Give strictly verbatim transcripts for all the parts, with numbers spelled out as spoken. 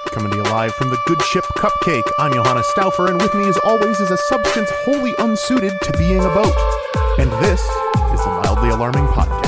Coming to you live from the Good Ship Cupcake, I'm Johannes Stauffer, and with me as always is a substance wholly unsuited to being a boat. And this is the Mildly Alarming Podcast.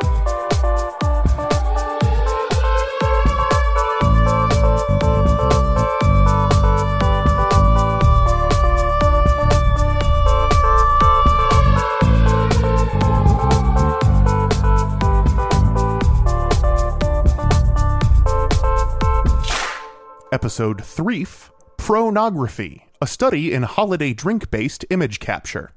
Episode three, Pronography, a study in holiday drink-based image capture.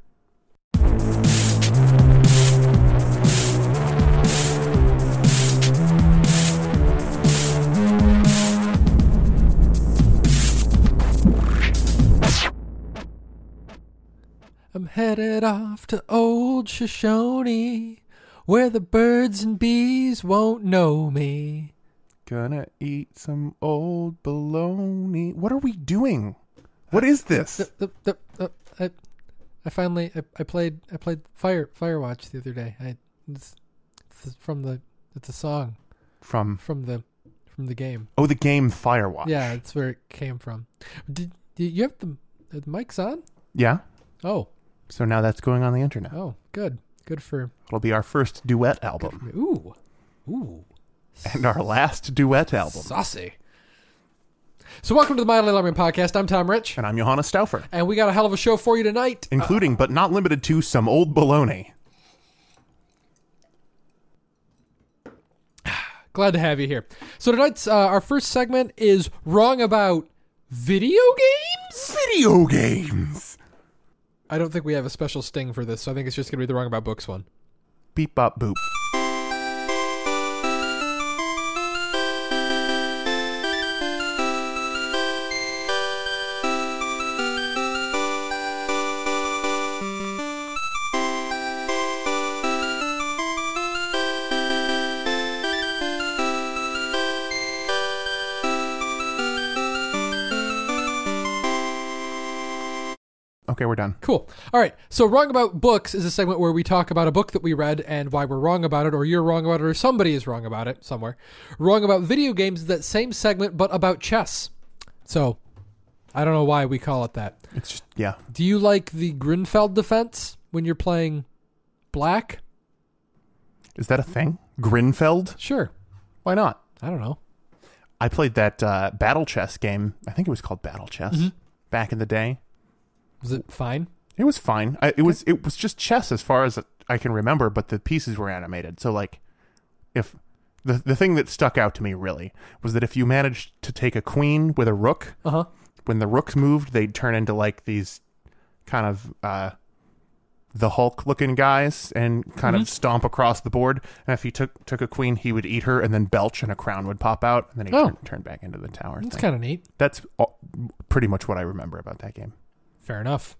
I'm headed off to old Shoshone, where the birds and bees won't know me. Gonna eat some old bologna. What are we doing? What is this? The, the, the, the, I, I finally I, I played I played Fire Firewatch the other day. I it's, it's from the it's a song From from the from the game. oh, the game Firewatch. Yeah, that's where it came from. Did, did you have the, the mics on? Yeah. Oh, So now that's going on the internet. oh, good, good for It'll be our first duet album ooh, ooh. and our last duet album. Saucy. So welcome to the Mildly Alarming Podcast. I'm Tom Rich. And I'm Johannes Stauffer, And we got a hell of a show for you tonight. including but not limited to some old bologna. Glad to have you here. So tonight's uh, our first segment is Wrong About Video Games? Video games. I don't think we have a special sting for this, so I think it's just going to be the Wrong About Books one. Beep bop boop. Okay, we're done. Cool. All right. So Wrong About Books is a segment where we talk about a book that we read and why we're wrong about it, or you're wrong about it, or somebody is wrong about it somewhere. Wrong About Video Games is that same segment, but about chess. So I don't know why we call it that. It's just, yeah. Do you like the Grinfeld defense when you're playing black? Is that a thing? Grinfeld? Sure. Why not? I don't know. I played that uh, Battle Chess game. I think it was called Battle Chess Mm-hmm. back in the day. Was it fine? It was fine. I, it was it was just chess as far as I can remember, but the pieces were animated. So like, if the the thing that stuck out to me really was that if you managed to take a queen with a rook, Uh-huh. when the rooks moved, they'd turn into like these kind of uh, the Hulk looking guys and kind Mm-hmm. of stomp across the board. And if he took took a queen, he would eat her and then belch, and a crown would pop out, and then he'd Oh. turn, turn back into the tower. That's thing. kind of neat. That's all, pretty much what I remember about that game. Fair enough.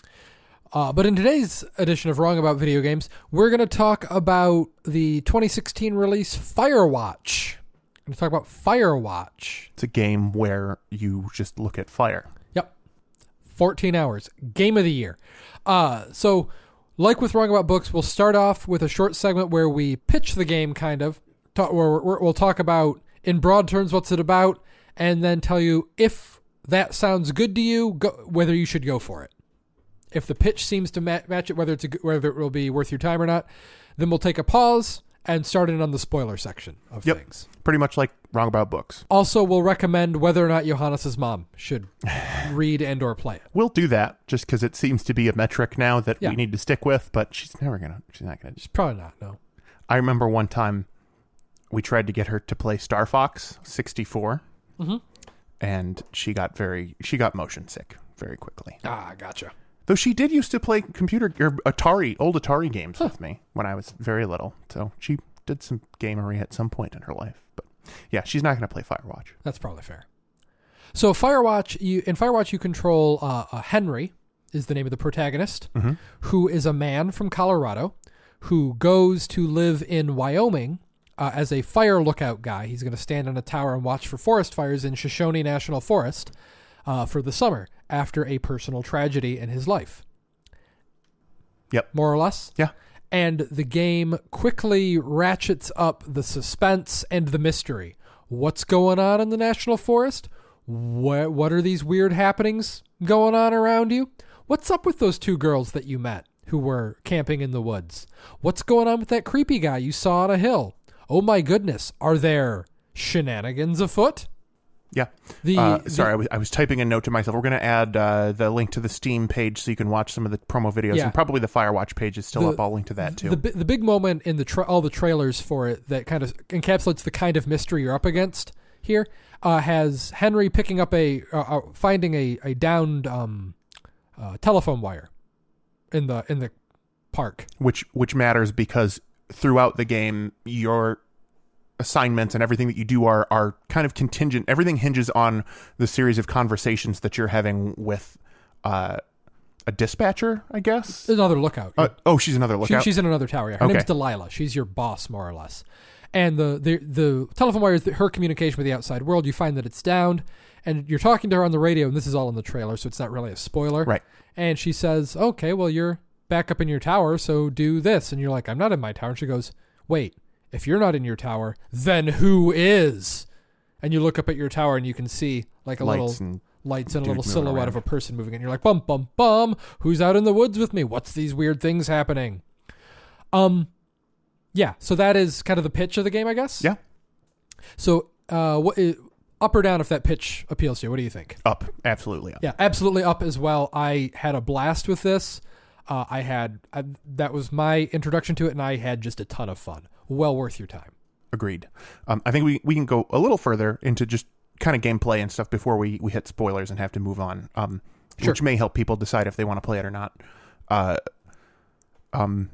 Uh, but in today's edition of Wrong About Video Games, we're going to talk about the twenty sixteen release Firewatch. We're going to talk about Firewatch. It's a game where you just look at fire. Yep. fourteen hours. Game of the year. Uh, so, like with Wrong About Books, we'll start off with a short segment where we pitch the game, kind of. Talk, where we'll talk about, in broad terms, what's it about, and then tell you if that sounds good to you, go, whether you should go for it. If the pitch seems to ma- match it, whether it's a, whether it will be worth your time or not, then we'll take a pause and start in on the spoiler section of Yep. things. Pretty much like Wrong About Books. Also, we'll recommend whether or not Johannes' mom should read and or play it. We'll do that just because it seems to be a metric now that Yeah. we need to stick with, but she's never gonna. She's not gonna. It's probably not, no. I remember one time we tried to get her to play Star Fox sixty-four, Mm-hmm. and she got very she got motion sick very quickly. Ah, gotcha. Though she did used to play computer or Atari old Atari games with me when I was very little, so she did some gamery at some point in her life. But yeah, she's not going to play Firewatch. That's probably fair. So Firewatch, you in Firewatch you control uh, uh, Henry is the name of the protagonist, Mhm. who is a man from Colorado who goes to live in Wyoming uh, as a fire lookout guy. He's going to stand on a tower and watch for forest fires in Shoshone National Forest uh, for the summer after a personal tragedy in his life. Yep. More or less? Yeah. And the game quickly ratchets up the suspense and the mystery. What's going on in the National Forest? What what are these weird happenings going on around you? What's up with those two girls that you met who were camping in the woods? What's going on with that creepy guy you saw on a hill? Oh my goodness, are there shenanigans afoot? Yeah. The, uh, the sorry, I was, I was typing a note to myself. We're going to add uh, the link to the Steam page so you can watch some of the promo videos, Yeah. and probably the Firewatch page is still The- up. I'll link to that too. The, bi- the big moment in the tra- all the trailers for it that kind of encapsulates the kind of mystery you're up against here uh, has Henry picking up a uh, uh, finding a a downed um, uh, telephone wire in the in the park. which which matters because throughout the game, your assignments and everything that you do are are kind of contingent. Everything hinges on the series of conversations that you're having with uh, a dispatcher, I guess. Another lookout. Uh, oh, she's another She, lookout. she's in another tower. Yeah. Her Okay. name's Delilah. She's your boss, more or less. And the, the, the telephone wire is the, her communication with the outside world. You find that it's downed, and you're talking to her on the radio, and this is all in the trailer, so it's not really a spoiler. Right. And she says, okay, well, you're back up in your tower, so do this. And you're like, I'm not in my tower. And she goes, wait, if you're not in your tower, then who is? And you look up at your tower, and you can see like a Lights little... and lights and a dude little moving silhouette around. of a person moving, and you're like, bum, bum, bum. Who's out in the woods with me? What's these weird things happening? Um, yeah. So that is kind of the pitch of the game, I guess. Yeah. So, uh, what is, up or down if that pitch appeals to you? What do you think? up, absolutely up. Yeah, absolutely up as well. I had a blast with this. Uh, I had I, that was my introduction to it, and I had just a ton of fun. Well worth your time. Agreed. Um, I think we, we can go a little further into just kind of gameplay and stuff before we, we hit spoilers and have to move on, um, Sure. which may help people decide if they want to play it or not. Uh, um,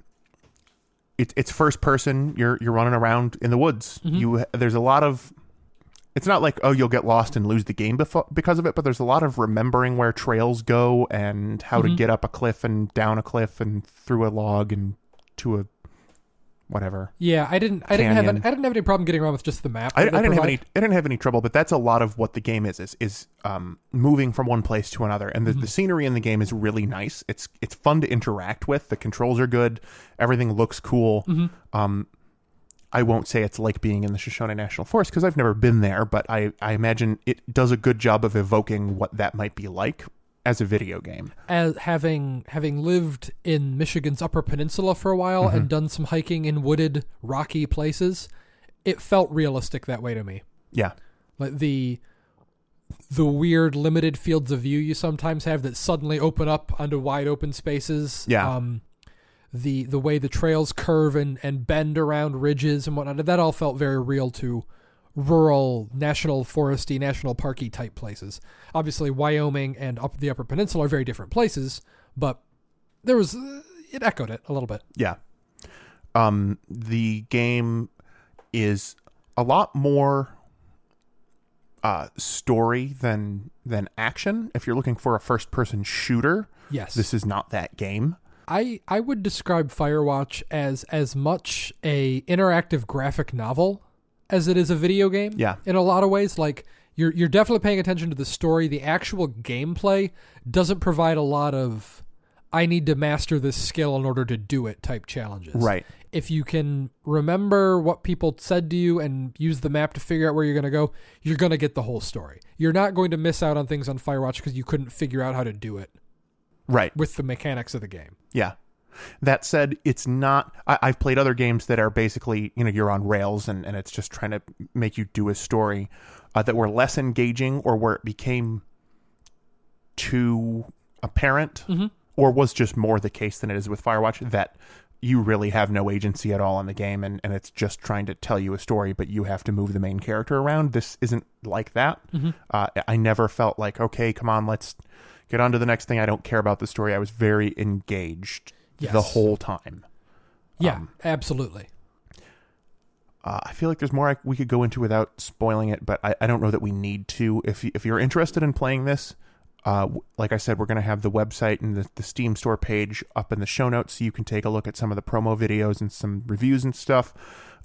it, it's first person. You're you're running around in the woods. Mhm. You there's a lot of. It's not like, oh, you'll get lost and lose the game befo- because of it, but there's a lot of remembering where trails go and how to Mhm. get up a cliff and down a cliff and through a log and to a whatever. Yeah, I didn't. I didn't have. An, Canyon. I didn't have any problem getting around with just the map. I, I that they didn't have provide. any. I didn't have any trouble, but that's a lot of what the game is. Is is um, moving from one place to another, and the, Mm-hmm. the scenery in the game is really nice. It's it's fun to interact with. The controls are good. Everything looks cool. Mm-hmm. Um, I won't say it's like being in the Shoshone National Forest because I've never been there, but I I imagine it does a good job of evoking what that might be like as a video game. As having having lived in Michigan's Upper Peninsula for a while and done some hiking in wooded, rocky places, it felt realistic that way to me. Yeah, Like the the weird limited fields of view you sometimes have that suddenly open up onto wide open spaces. Yeah. Um, the the way the trails curve and, and bend around ridges and whatnot, that all felt very real to rural, national foresty, national parky type places. Obviously, Wyoming and up the Upper Peninsula are very different places, but there was uh, it echoed it a little bit. yeah. Um, the game is a lot more uh, story than than action. If you're looking for a first person shooter, Yes, this is not that game. I I would describe Firewatch as as much a interactive graphic novel as it is a video game. Yeah. In a lot of ways, like you're you're definitely paying attention to the story. The actual gameplay doesn't provide a lot of I need to master this skill in order to do it type challenges. Right. If you can remember what people said to you and use the map to figure out where you're going to go, you're going to get the whole story. You're not going to miss out on things on Firewatch because you couldn't figure out how to do it Right. with the mechanics of the game. Yeah. That said, it's not. I, I've played other games that are basically, you know, you're on rails and, and it's just trying to make you do a story uh, that were less engaging or where it became too apparent Mhm. or was just more the case than it is with Firewatch that you really have no agency at all in the game and, and it's just trying to tell you a story, but you have to move the main character around. This isn't like that. Mhm. Uh, I never felt like, okay, come on, let's get on to the next thing. I don't care about the story. I was very engaged Yes. the whole time. Yeah, Um, absolutely. Uh, I feel like there's more I, we could go into without spoiling it, but I, I don't know that we need to. If you, if you're interested in playing this, uh, w- like I said, we're going to have the website and the, the Steam store page up in the show notes so you can take a look at some of the promo videos and some reviews and stuff.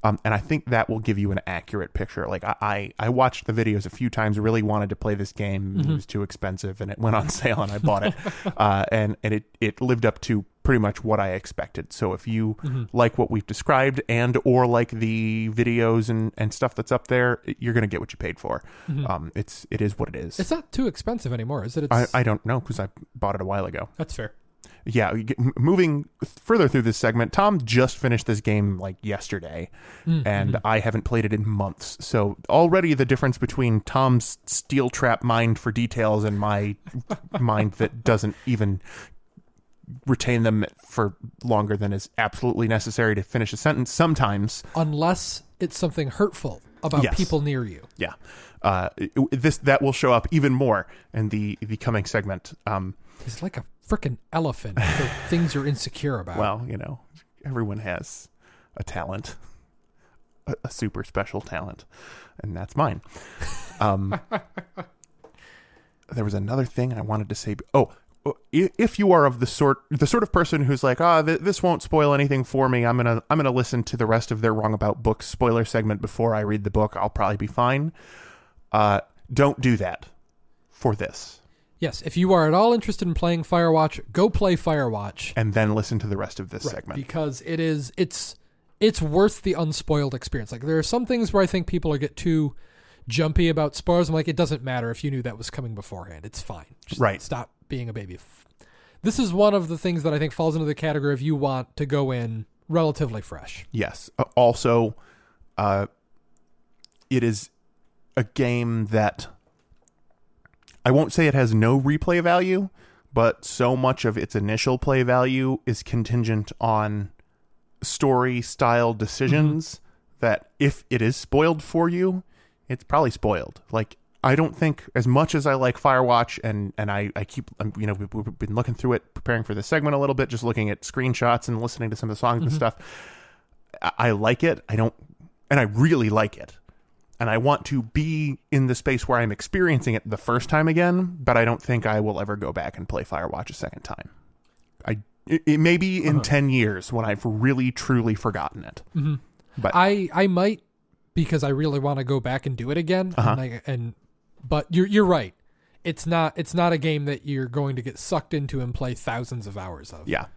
Um, and I think that will give you an accurate picture. Like I, I, I watched the videos a few times, really wanted to play this game. Mm-hmm. It was too expensive and it went on sale and I bought it. uh, and, and it, it lived up to pretty much what I expected. So if you mm-hmm. like what we've described and or like the videos and, and stuff that's up there, you're going to get what you paid for. Mm-hmm. Um, it's, it is what it is. It's not too expensive anymore, is it? It's... I, I don't know because I bought it a while ago. That's fair. Yeah, moving further through this segment, Tom just finished this game like yesterday, mm-hmm. and I haven't played it in months. So already the difference between Tom's steel trap mind for details and my mind that doesn't even retain them for longer than is absolutely necessary to finish a sentence sometimes. Unless it's something hurtful about yes. people near you. Yeah. Uh, this that will show up even more in the, the coming segment. Um, It's like a freaking elephant for things you're insecure about. Well, you know, everyone has a talent, a, a super special talent, and that's mine. Um, there was another thing I wanted to say. Oh, if you are of the sort the sort of person who's like, ah, oh, th- this won't spoil anything for me. I'm gonna I'm gonna listen to the rest of their Wrong About Books spoiler segment before I read the book. I'll probably be fine. Uh, don't do that for this. Yes, if you are at all interested in playing Firewatch, go play Firewatch. And then listen to the rest of this right, segment. Because it is it's it's worth the unspoiled experience. Like there are some things where I think people are get too jumpy about spoilers. I'm like, it doesn't matter if you knew that was coming beforehand. It's fine. Just right. Stop being a baby. This is one of the things that I think falls into the category of you want to go in relatively fresh. Yes. Uh, also, uh, it is a game that I won't say it has no replay value, but so much of its initial play value is contingent on story style decisions mm-hmm. that if it is spoiled for you, it's probably spoiled. Like, I don't think, as much as I like Firewatch, and, and I, I keep, you know, we've, we've been looking through it, preparing for this segment a little bit, just looking at screenshots and listening to some of the songs mm-hmm. and stuff. I, I like it. I don't, and I really like it. And I want to be in the space where I'm experiencing it the first time again, but I don't think I will ever go back and play Firewatch a second time. I it, it may be in uh-huh. ten years when I've really truly forgotten it. Mm-hmm. But I I might, because I really want to go back and do it again. Uh-huh. And, I, and but you're you're right. It's not it's not a game that you're going to get sucked into and play thousands of hours of. Yeah.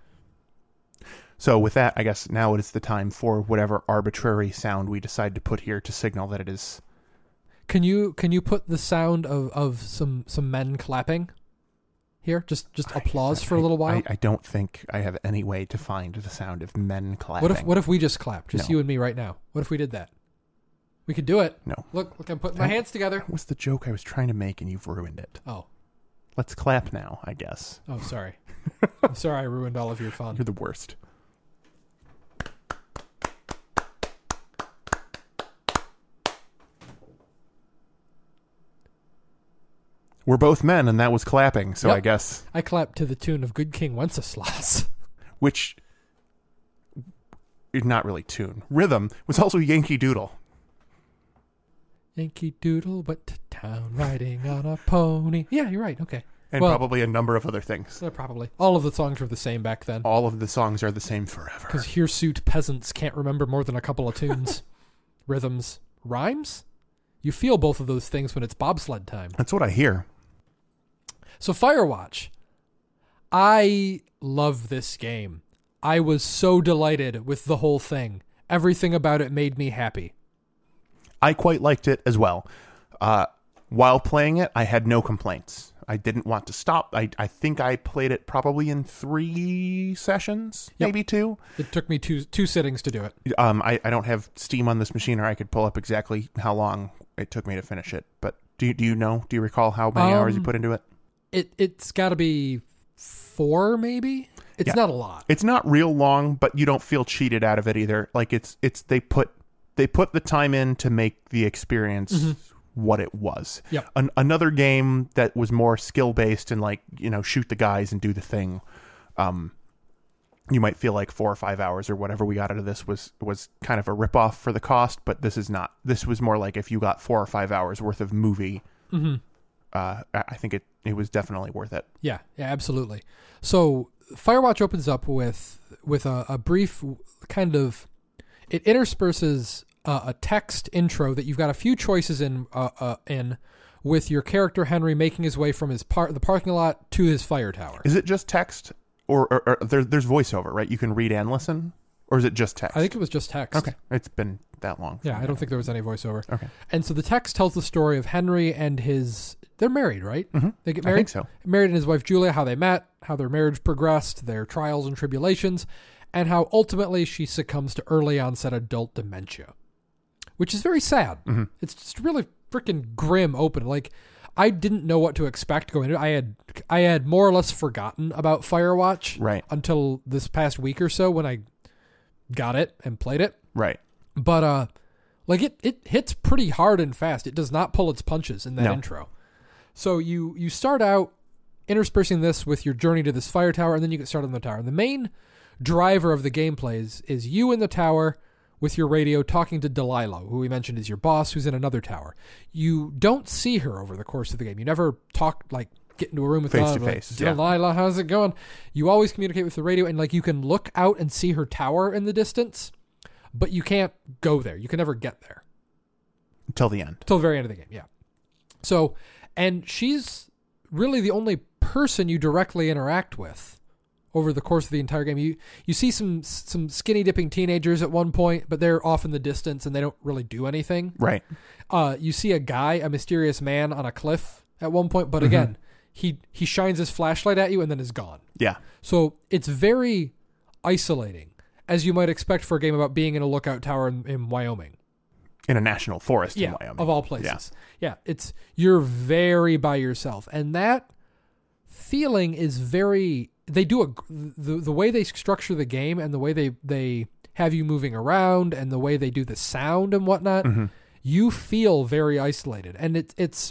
So with that, I guess now it is the time for whatever arbitrary sound we decide to put here to signal that it is. Can you can you put the sound of, of some, some men clapping here? Just just applause I, for a little while. I, I don't think I have any way to find the sound of men clapping. What if what if we just clapped, just no. you and me right now? What if we did that? We could do it. No. Look, look, I'm putting my that, hands together. That was the joke I was trying to make, and you've ruined it. Oh. Let's clap now, I guess. Oh, sorry. I'm sorry I ruined all of your fun. You're the worst. We're both men, and that was clapping, so yep. I guess. I clapped to the tune of Good King Wenceslas. Which, not really tune. Rhythm was also Yankee Doodle. Yankee Doodle went to town riding on a pony. Yeah, you're right. Okay. And well, probably a number of other things. Uh, probably. All of the songs were the same back then. All of the songs are the same forever. Because hirsute peasants can't remember more than a couple of tunes. Rhythms. Rhymes? You feel both of those things when it's bobsled time. That's what I hear. So Firewatch. I love this game. I was so delighted with the whole thing. Everything about it made me happy. I quite liked it as well. Uh, while playing it, I had no complaints. I didn't want to stop. I, I think I played it probably in three sessions, yep. maybe two. It took me two two sittings to do it. Um, I, I don't have Steam on this machine, or I could pull up exactly how long it took me to finish it. But do you, do you know? Do you recall how many um, hours you put into it? It it's got to be four, maybe. It's yeah. not a lot. It's not real long, but you don't feel cheated out of it either. Like it's it's they put they put the time in to make the experience mm-hmm. what it was. Yep. An, another game that was more skill based and like, you know, shoot the guys and do the thing. Um, you might feel like four or five hours or whatever we got out of this was was kind of a ripoff for the cost, but this is not. This was more like if you got four or five hours worth of movie. Mm-hmm. Uh, I think it, it was definitely worth it. Yeah, yeah, absolutely. So Firewatch opens up with with a, a brief kind of it intersperses uh, a text intro that you've got a few choices in uh, uh, in with your character Henry making his way from his par- the parking lot to his fire tower. Is it just text, or, or, or there, there's voiceover, right? You can read and listen, or is it just text? I think it was just text. Okay, it's been that long. Yeah, I don't think there was any voiceover. Okay, and so the text tells the story of Henry and his. They're married, right? Mm-hmm. They get married. I think so. Married and his wife Julia, how they met, how their marriage progressed, their trials and tribulations, and how ultimately she succumbs to early onset adult dementia, which is very sad. Mm-hmm. It's just really freaking grim open. Like, I didn't know what to expect going into it. I had I had more or less forgotten about Firewatch right. until this past week or so when I got it and played it. Right. But uh like it it hits pretty hard and fast. It does not pull its punches in that No. intro. So you you start out interspersing this with your journey to this fire tower, and then you get started on the tower. And the main driver of the gameplay is, is you in the tower with your radio talking to Delilah, who we mentioned is your boss, who's in another tower. You don't see her over the course of the game. You never talk, like, get into a room with Face Delilah, to like, face, yeah. Delilah, how's it going? You always communicate with the radio, and, like, you can look out and see her tower in the distance, but you can't go there. You can never get there. Until the end. Till the very end of the game, yeah. So, and she's really the only person you directly interact with over the course of the entire game. You you see some some skinny dipping teenagers at one point, but they're off in the distance and they don't really do anything. Right. Uh, you see a guy, a mysterious man on a cliff at one point, but Mm-hmm. again, he he shines his flashlight at you and then is gone. Yeah. So it's very isolating, as you might expect for a game about being in a lookout tower in, in Wyoming. In a national forest Yeah, in Wyoming. of all places. Yeah. yeah, it's you're very by yourself, and that feeling is very. They do a the the way they structure the game and the way they they have you moving around and the way they do the sound and whatnot. Mm-hmm. You feel very isolated, and it's it's.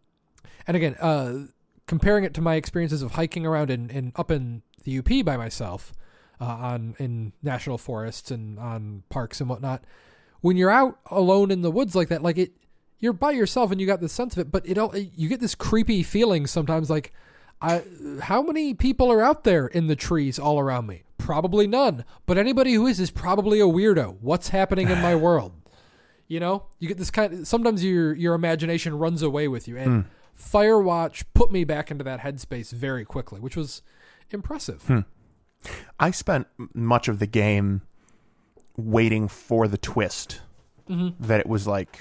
And again, uh, comparing it to my experiences of hiking around in, in up in the U P by myself, uh, on in national forests and on parks and whatnot. When you're out alone in the woods like that, like it, you're by yourself and you got the sense of it, but it all, you get this creepy feeling sometimes like, I, how many people are out there in the trees all around me? Probably none, but anybody who is is probably a weirdo. What's happening in my world? You know, you get this kind of, sometimes your, your imagination runs away with you, and Hmm. Firewatch put me back into that headspace very quickly, which was impressive. Hmm. I spent much of the game waiting for the twist Mm-hmm. that it was like.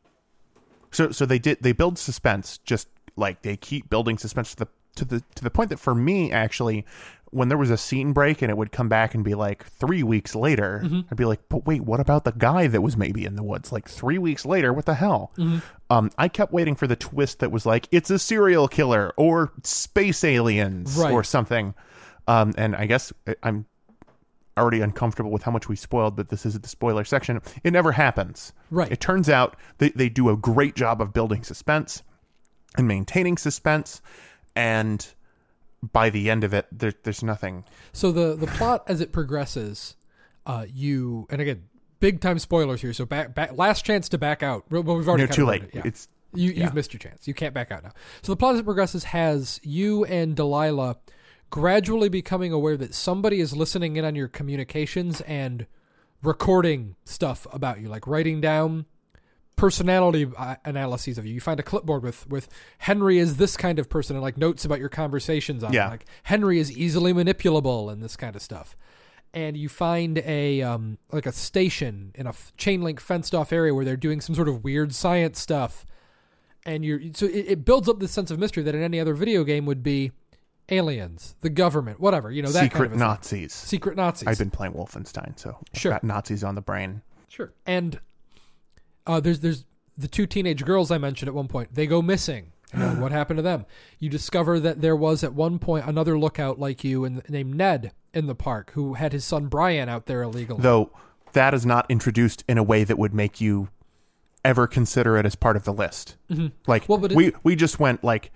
So so they did they build suspense, just like they keep building suspense to the to the to the point that for me actually, when there was a scene break and it would come back and be like three weeks later, Mm-hmm. I'd be like, but wait, what about the guy that was maybe in the woods like three weeks later? What the hell? Mm-hmm. Um, I kept waiting for the twist that was like it's a serial killer or space aliens Right. or something. Um, and I guess I'm already uncomfortable with how much we spoiled, but this is the spoiler section. It never happens. Right. It turns out they, they do a great job of building suspense and maintaining suspense, and by the end of it, there, there's nothing. So the, the plot as it progresses, uh, you, and again, big time spoilers here. So back, back, last chance to back out. Well, we've already No, kind too of late. covered it, yeah. It's You, yeah. You've missed your chance. You can't back out now. So the plot as it progresses has you and Delilah gradually becoming aware that somebody is listening in on your communications and recording stuff about you, like writing down personality uh, analyses of you. You find a clipboard with, with Henry is this kind of person and like notes about your conversations on it. Yeah. Like Henry is easily manipulable and this kind of stuff. And you find a um, like a station in a f- chain link fenced off area where they're doing some sort of weird science stuff. And you're so it, it builds up this sense of mystery that in any other video game would be aliens, the government, whatever, you know, that secret kind of a thing. Nazis. Secret Nazis. I've been playing Wolfenstein, so Sure. I've got Nazis on the brain. Sure. And uh, there's there's the two teenage girls I mentioned at one point. They go missing. You know, what happened to them? You discover that there was at one point another lookout like you in, named Ned in the park who had his son Brian out there illegally. Though that is not introduced in a way that would make you ever consider it as part of the list. Mm-hmm. Like Well, but it- we we just went like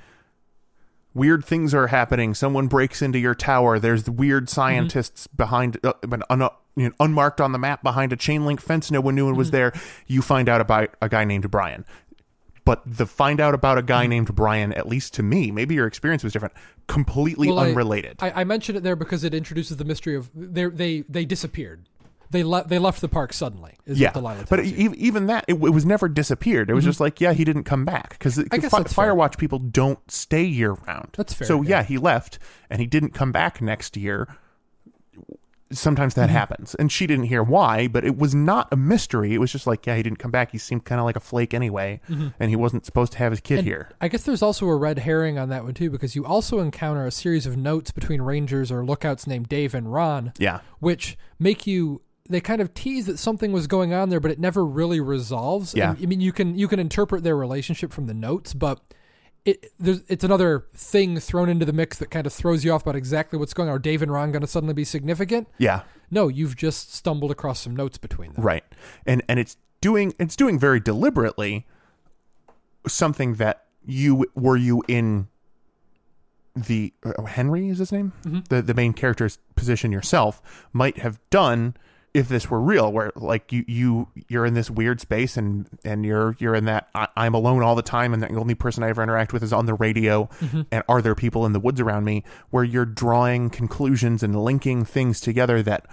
weird things are happening. Someone breaks into your tower. There's the weird scientists Mm-hmm. behind, uh, un, you know, unmarked on the map behind a chain link fence. No one knew it was Mm-hmm. there. You find out about a guy named Brian. But the find out about a guy Mm-hmm. named Brian, at least to me, maybe your experience was different, completely Well, I- unrelated. I, I mentioned it there because it introduces the mystery of they they they disappeared. they left they left the park suddenly. Is Yeah, what Delilah tells but you. e- even that, it, it was never disappeared. It was Mhm. just like, yeah, he didn't come back because I guess that's fair. Firewatch people don't stay year round. That's fair, So yeah. yeah, he left and he didn't come back next year. Sometimes that Mhm. happens, and she didn't hear why, but it was not a mystery. It was just like, yeah, he didn't come back. He seemed kind of like a flake anyway, Mhm. and he wasn't supposed to have his kid And here. I guess there's also a red herring on that one too, because you also encounter a series of notes between rangers or lookouts named Dave and Ron, Yeah, which make you they kind of tease that something was going on there, but it never really resolves. Yeah. And, I mean, you can you can interpret their relationship from the notes, but it there's it's another thing thrown into the mix that kind of throws you off about exactly what's going on. Are Dave and Ron going to suddenly be significant? yeah, No, you've just stumbled across some notes between them. right. And and it's doing it's doing very deliberately something that you were you in the uh, Henry is his name, Mhm. the the main character's position yourself might have done if this were real, where like you you you're in this weird space and and you're you're in that I, I'm alone all the time and the only person I ever interact with is on the radio, Mhm. and are there people in the woods around me, where you're drawing conclusions and linking things together that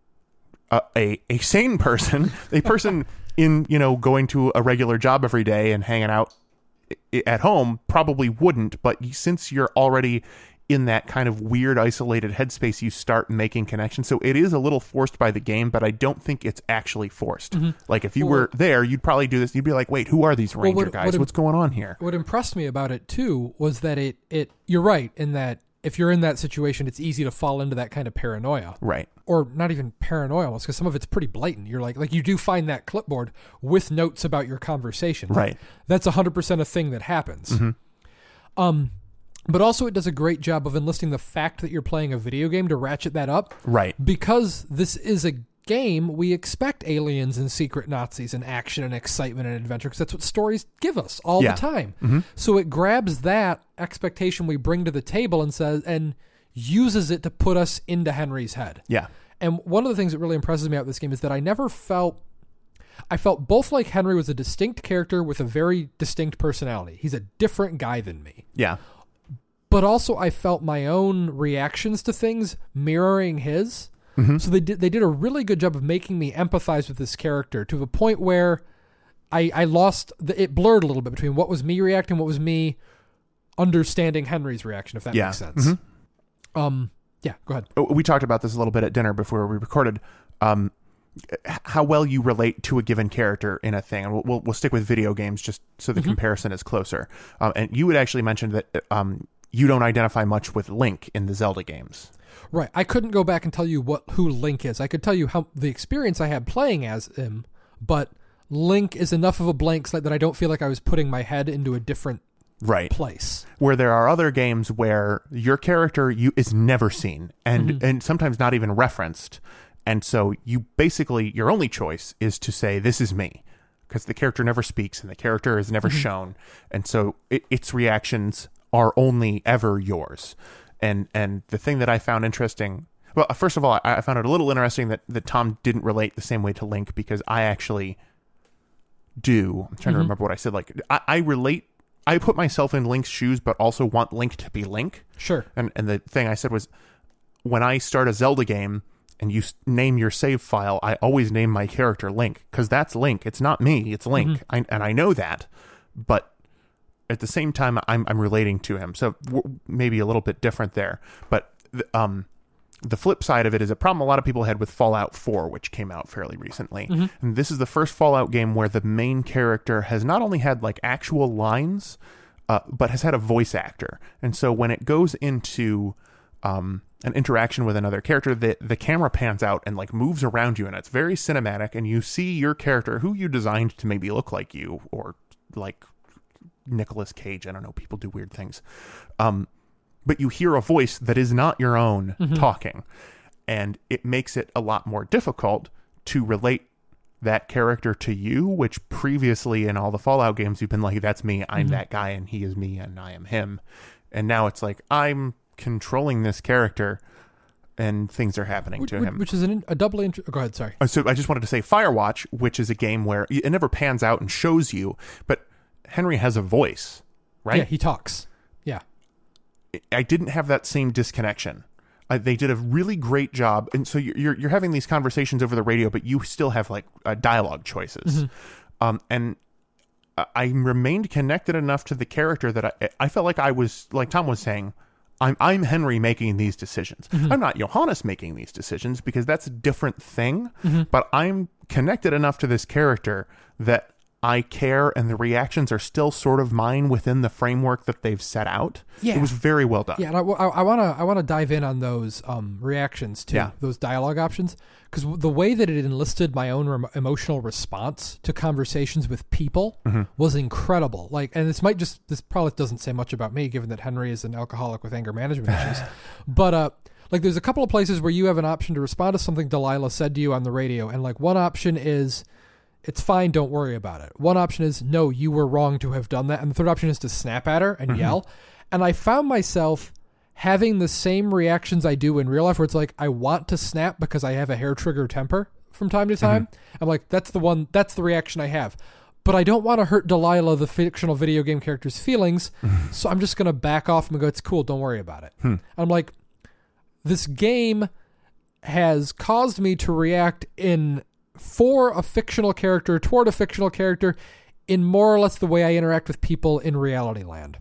uh, a a sane person, a person in you know going to a regular job every day and hanging out i- at home probably wouldn't. But since you're already in that kind of weird isolated headspace, you start making connections. So it is a little forced by the game, but I don't think it's actually forced. Mhm. Like if you Well, were there, you'd probably do this. You'd be like, wait, who are these ranger what- guys? what im- What's going on here? What impressed me about it too was that it it you're right in that if you're in that situation, it's easy to fall into that kind of paranoia. Right. Or not even paranoia almost, because some of it's pretty blatant. You're like, like you do find that clipboard with notes about your conversation. Right. That's one hundred percent a thing that happens. Mhm. Um, but also it does a great job of enlisting the fact that you're playing a video game to ratchet that up. Right. Because this is a game, we expect aliens and secret Nazis and action and excitement and adventure, because that's what stories give us all Yeah. the time. Mhm. So it grabs that expectation we bring to the table and says, and uses it to put us into Henry's head. Yeah. And one of the things that really impresses me about this game is that I never felt I felt both like Henry was a distinct character with a very distinct personality. He's a different guy than me. Yeah. But also I felt my own reactions to things mirroring his. Mm-hmm. So they did they did a really good job of making me empathize with this character to a point where I I lost the, it blurred a little bit between what was me reacting, what was me understanding Henry's reaction, if that Yeah. makes sense. Mhm. Um yeah, go ahead. We talked about this a little bit at dinner before we recorded. Um, h- how well you relate to a given character in a thing, and we'll we'll, we'll stick with video games just so the Mhm. comparison is closer. Um, and you had actually mentioned that um, you don't identify much with Link in the Zelda games. Right. I couldn't go back and tell you what who Link is. I could tell you how the experience I had playing as him, but Link is enough of a blank slate that I don't feel like I was putting my head into a different Right. place. Where there are other games where your character you is never seen and Mhm. and sometimes not even referenced, and so you basically your only choice is to say this is me, because the character never speaks and the character is never Mhm. shown, and so it, its reactions are only ever yours. And and the thing that I found interesting, well, first of all, I, I found it a little interesting that that Tom didn't relate the same way to Link, because I actually do. I'm trying Mhm. to remember what I said. Like I, I relate. I put myself in Link's shoes, but also want Link to be Link. Sure. And and the thing I said was, when I start a Zelda game and you s- name your save file, I always name my character Link, because that's Link. It's not me. It's Link, Mhm. I, and I know that. But at the same time, I'm I'm relating to him, so w- maybe a little bit different there. But the, um, the flip side of it is a problem a lot of people had with Fallout four, which came out fairly recently. Mhm. And this is the first Fallout game where the main character has not only had like actual lines, uh, but has had a voice actor. And so when it goes into um, an interaction with another character, the the camera pans out and like moves around you, and it's very cinematic. And you see your character, who you designed to maybe look like you, or like Nicolas Cage. I don't know. People do weird things. Um, but you hear a voice that is not your own Mhm. talking, and it makes it a lot more difficult to relate that character to you, which previously in all the Fallout games you've been like, that's me, I'm Mhm. that guy, and he is me, and I am him. And now it's like, I'm controlling this character, and things are happening Which, to him. which is an, a double intro. Go ahead. Sorry. Uh, So I just wanted to say Firewatch, which is a game where it never pans out and shows you, but Henry has a voice, right? Yeah, he talks. Yeah. I didn't have that same disconnection. Uh, they did a really great job, and so you're you're, you're having these conversations over the radio, but you still have like uh, dialogue choices, mm-hmm. um, and I, I remained connected enough to the character that I I felt like I was, like Tom was saying, I'm I'm Henry making these decisions. Mm-hmm. I'm not Johannes making these decisions because that's a different thing, mm-hmm. but I'm connected enough to this character that I care, and the reactions are still sort of mine within the framework that they've set out. Yeah. It was very well done. Yeah, and I, I, I want to I want to dive in on those um, reactions too, yeah. those dialogue options, because the way that it enlisted my own re- emotional response to conversations with people mm-hmm. was incredible. Like, and this might just this probably doesn't say much about me, given that Henry is an alcoholic with anger management issues, but uh, like there's a couple of places where you have an option to respond to something Delilah said to you on the radio, and like one option is, it's fine, don't worry about it. One option is, no, you were wrong to have done that. And the third option is to snap at her and mm-hmm. yell. And I found myself having the same reactions I do in real life, where it's like, I want to snap because I have a hair trigger temper from time to time. Mm-hmm. I'm like, that's the one, that's the reaction I have. But I don't want to hurt Delilah, the fictional video game character's feelings. Mm-hmm. So I'm just going to back off and go, it's cool, don't worry about it. Hmm. I'm like, this game has caused me to react in for a fictional character toward a fictional character in more or less the way I interact with people in reality land.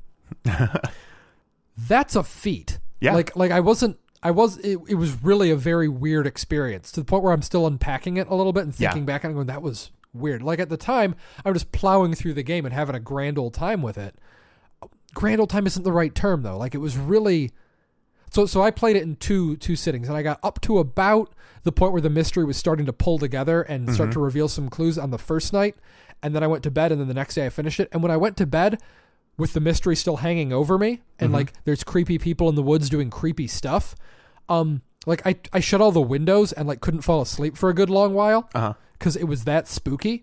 That's a feat. Yeah. Like, like I wasn't, I was, it, it was really a very weird experience, to the point where I'm still unpacking it a little bit and thinking yeah. back and going, that was weird. Like at the time, I was just plowing through the game and having a grand old time with it. Grand old time isn't the right term though. Like it was really, so, so I played it in two, two sittings, and I got up to about the point where the mystery was starting to pull together and mm-hmm. start to reveal some clues on the first night. And then I went to bed, and then the next day I finished it. And when I went to bed with the mystery still hanging over me, and mm-hmm. like there's creepy people in the woods doing creepy stuff, um, like I, I shut all the windows and like couldn't fall asleep for a good long while because uh-huh. it was that spooky.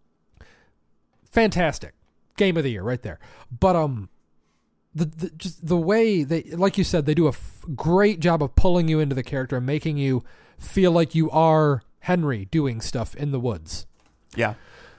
Fantastic. Game of the year right there. But, um, The, the just the way they, like you said, they do a f- great job of pulling you into the character and making you feel like you are Henry doing stuff in the woods. Yeah.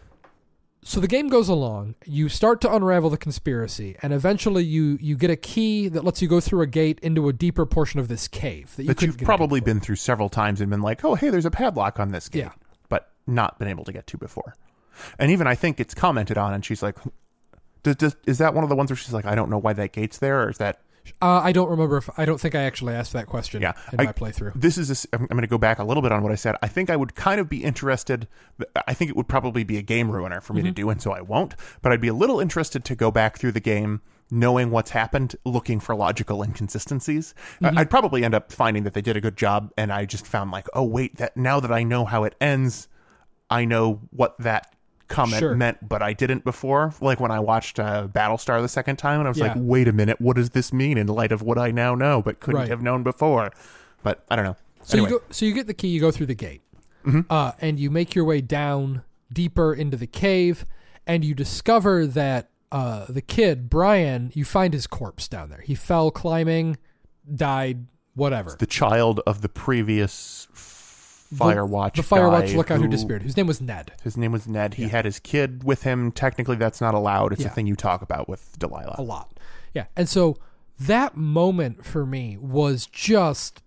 So the game goes along. You start to unravel the conspiracy, and eventually you you get a key that lets you go through a gate into a deeper portion of this cave that, you that you've probably been through several times and been like, oh, hey, there's a padlock on this gate, yeah. but not been able to get to before. And even I think it's commented on, and she's like, Does, does, is that one of the ones where she's like, I don't know why that gate's there, or is that... Uh, I don't remember if... I don't think I actually asked that question yeah, in I, my playthrough. This is... A, I'm, I'm going to go back a little bit on what I said. I think I would kind of be interested... I think it would probably be a game ruiner for me mm-hmm. to do, and so I won't. But I'd be a little interested to go back through the game, knowing what's happened, looking for logical inconsistencies. Mm-hmm. I'd probably end up finding that they did a good job, and I just found like, oh, wait, that now that I know how it ends, I know what that comment sure. meant, but I didn't before. Like when I watched uh, Battlestar the second time, and I was yeah. like, wait a minute, what does this mean in light of what I now know but couldn't right. have known before? But I don't know. So anyway. you go, so you get the key, you go through the gate, mm-hmm. uh, and you make your way down deeper into the cave, and you discover that uh, the kid, Brian, you find his corpse down there. He fell climbing, died, whatever. It's the child of the previous Firewatch The, the Firewatch guy lookout who, who disappeared. His name was Ned. His name was Ned. He yeah. had his kid with him. Technically, that's not allowed. It's yeah. a thing you talk about with Delilah. A lot. Yeah. And so that moment for me was just...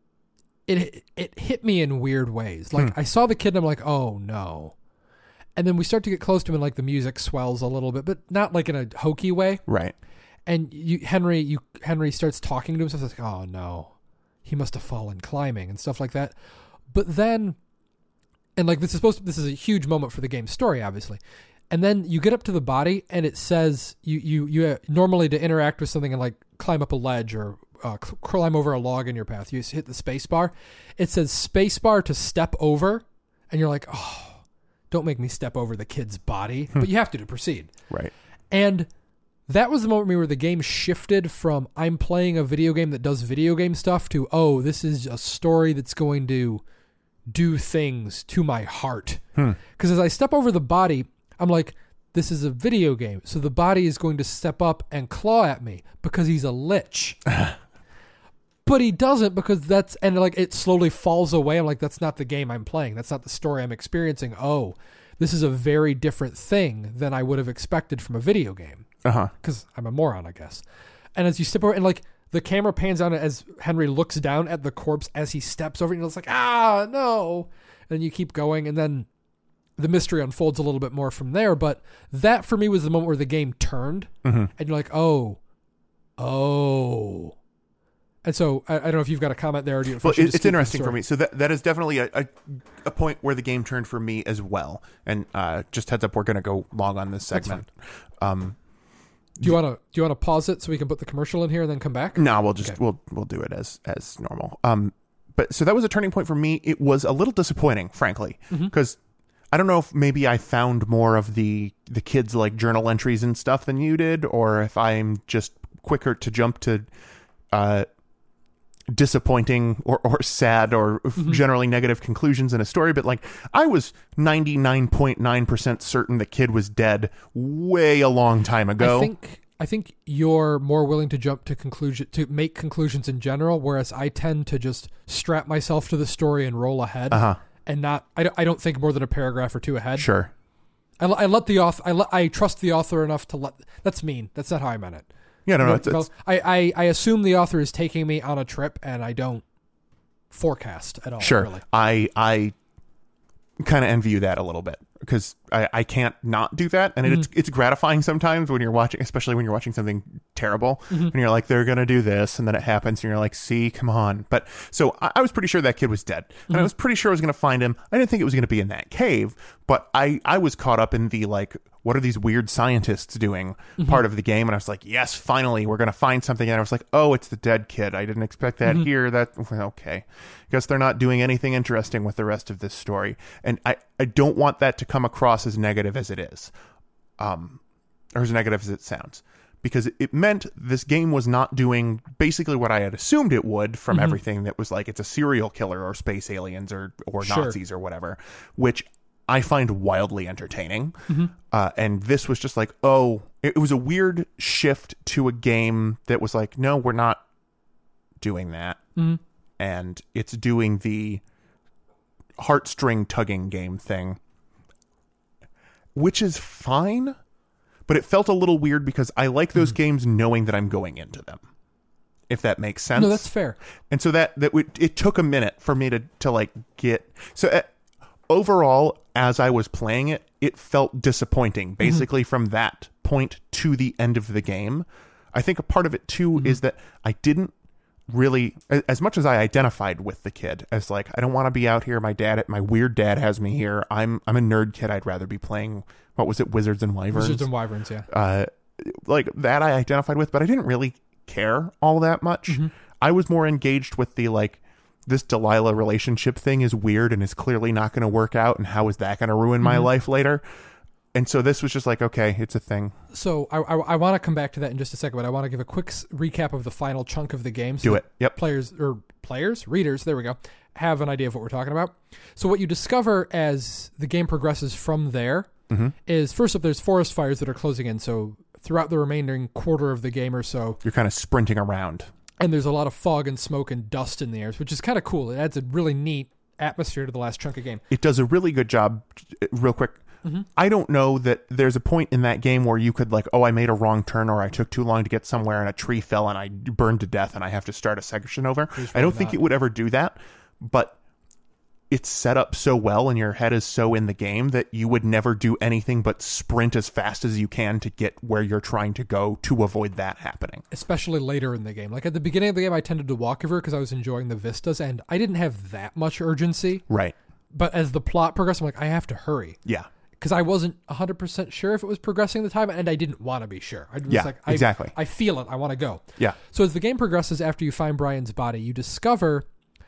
It it hit me in weird ways. Like, hmm. I saw the kid and I'm like, oh, no. And then we start to get close to him and, like, the music swells a little bit, but not, like, in a hokey way. Right. And you, Henry you Henry starts talking to himself. It's like, oh, no. He must have fallen climbing and stuff like that. But then, and like this is supposed to, this is a huge moment for the game's story, obviously. And then you get up to the body, and it says you you you uh, normally to interact with something and like climb up a ledge or uh, climb over a log in your path, you hit the space bar. It says space bar to step over, and you're like, oh, don't make me step over the kid's body, but you have to to proceed. Right. And that was the moment where the game shifted from I'm playing a video game that does video game stuff to, oh, this is a story that's going to do things to my heart. Because hmm. as I step over the body, I'm like, this is a video game. So the body is going to step up and claw at me because he's a lich. But he doesn't, because that's, and like it slowly falls away. I'm like, that's not the game I'm playing. That's not the story I'm experiencing. Oh, this is a very different thing than I would have expected from a video game. Uh-huh. Because I'm a moron, I guess. And as you step over, and like the camera pans on it as Henry looks down at the corpse as he steps over it, and it's like, ah, no. And you keep going, and then the mystery unfolds a little bit more from there. But that, for me, was the moment where the game turned, Mm-hmm. and you're like, oh, oh. And so, I, I don't know if you've got a comment there. Or do you, Well, if I should it, just it's keep the interesting for story? me. So that that is definitely a, a, a point where the game turned for me as well. And uh, just heads up, we're going to go long on this That's segment. Um, Do you want to do you want to pause it so we can put the commercial in here and then come back? no, we'll just Okay. we'll we'll do it as as normal. Um, but so that was a turning point for me. It was a little disappointing, frankly, because I don't know if maybe I found more of the the kids' like journal entries and stuff than you did, or if I'm just quicker to jump to uh, disappointing or, or sad or generally negative conclusions in a story. But like, I was ninety-nine point nine percent certain the kid was dead way a long time ago. I think I think you're more willing to jump to conclusion to make conclusions in general, whereas I tend to just strap myself to the story and roll ahead, Uh-huh. and not. I don't, I don't think more than a paragraph or two ahead. Sure. I, I let the author. I let, I trust the author enough to let. That's mean. That's not how I meant it. Yeah, no, no. You It's, know, it's, I, I I assume the author is taking me on a trip, and I don't forecast at all. sure. Really. I I kind of envy you that a little bit because I, I can't not do that, and it's it's gratifying sometimes when you're watching, especially when you're watching something terrible, and you're like, they're gonna do this, and then it happens, and you're like, see, come on. But so I, I was pretty sure that kid was dead, and I was pretty sure I was gonna find him. I didn't think it was gonna be in that cave, but I I was caught up in the like, what are these weird scientists doing part of the game, and I was like, yes, finally we're gonna find something, and I was like, oh, it's the dead kid. I didn't expect that here. That okay, guess they're not doing anything interesting with the rest of this story, and I I don't want that to come across as negative as it is, um, or as negative as it sounds, because it meant this game was not doing basically what I had assumed it would from everything that was like, it's a serial killer or space aliens or or Sure. Nazis or whatever, which I find wildly entertaining. Uh, and this was just like, oh, it was a weird shift to a game that was like, no, we're not doing that. Mhm. And it's doing the heartstring tugging game thing, which is fine, but it felt a little weird because I like those games knowing that I'm going into them, if that makes sense. No, that's fair. And so that that w- it took a minute for me to to like get so uh, overall, as I was playing it, it felt disappointing basically from that point to the end of the game. I think a part of it too is that I didn't really, a- as much as I identified with the kid as like, I don't want to be out here, my dad my weird dad has me here, i'm i'm a nerd kid, I'd rather be playing, what was it, Wizards and Wyverns. Wizards and Wyverns, yeah. uh like that I identified with, but I didn't really care all that much. I was more engaged with the like, this Delilah relationship thing is weird and is clearly not going to work out, and how is that going to ruin my life later. And so this was just like, okay, it's a thing. So I, I, I want to come back to that in just a second, but I want to give a quick s- recap of the final chunk of the game. So Do that it. Yep. Players or players, readers, there we go, have an idea of what we're talking about. So what you discover as the game progresses from there is, first up, there's forest fires that are closing in. So throughout the remaining quarter of the game or so, You're kind of sprinting around. and there's a lot of fog and smoke and dust in the air, which is kind of cool. It adds a really neat atmosphere to the last chunk of game. It does a really good job. Real quick, I don't know that there's a point in that game where you could like, oh, I made a wrong turn, or I took too long to get somewhere and a tree fell and I burned to death and I have to start a section over. I don't think not. it would ever do that, but it's set up so well and your head is so in the game that you would never do anything but sprint as fast as you can to get where you're trying to go to avoid that happening. Especially later in the game. Like at the beginning of the game, I tended to walk over because I was enjoying the vistas, and I didn't have that much urgency. Right. But as the plot progressed, I'm like, I have to hurry. Yeah. Because I wasn't one hundred percent sure if it was progressing at the time, and I didn't want to be sure. I was Yeah, like, I, exactly. I feel it. I want to go. Yeah. So as the game progresses, after you find Brian's body, you discover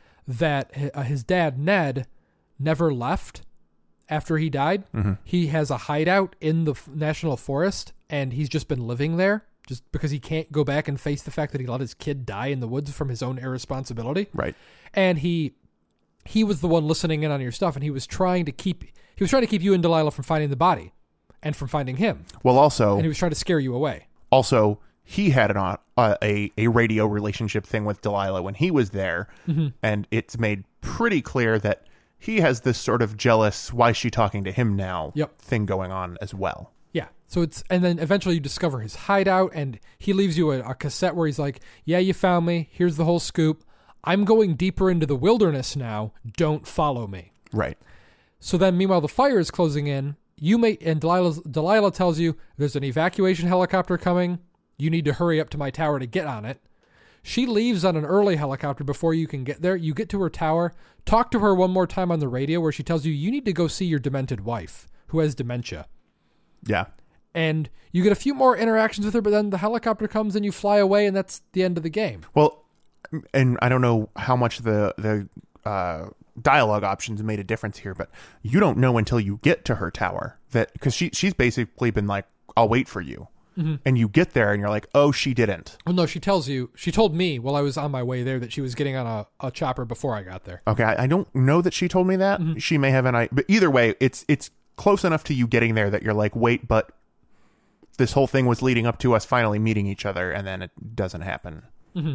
that hi- uh, his dad, Ned, never left after he died. Mm-hmm. He has a hideout in the f- national forest, and he's just been living there just because he can't go back and face the fact that he let his kid die in the woods from his own irresponsibility. Right. And he he was the one listening in on your stuff, and he was trying to keep he was trying to keep you and Delilah from finding the body and from finding him. Well, also, And he was trying to scare you away. also he had an uh, a a radio relationship thing with Delilah when he was there, and it's made pretty clear that he has this sort of jealous, why is she talking to him now Yep. thing going on as well. Yeah. So it's, and then eventually you discover his hideout, and he leaves you a, a cassette where he's like, yeah, you found me. Here's the whole scoop. I'm going deeper into the wilderness now. Don't follow me. Right. So then, meanwhile, the fire is closing in. You may, and Delilah, Delilah tells you there's an evacuation helicopter coming. You need to hurry up to my tower to get on it. She leaves on an early helicopter before you can get there. You get to her tower, talk to her one more time on the radio where she tells you you need to go see your demented wife who has dementia. Yeah. And you get a few more interactions with her, but then the helicopter comes and you fly away, and that's the end of the game. Well, and I don't know how much the the uh, dialogue options made a difference here, but you don't know until you get to her tower that, because she she's basically been like, I'll wait for you. Mm-hmm. And you get there and you're like, oh, she didn't. Well, no, she tells you, she told me while I was on my way there that she was getting on a, a chopper before I got there. Okay, I, I don't know that she told me that. Mm-hmm. She may have, and I, but either way, it's it's close enough to you getting there that you're like, wait, but this whole thing was leading up to us finally meeting each other, and then it doesn't happen. Mm-hmm.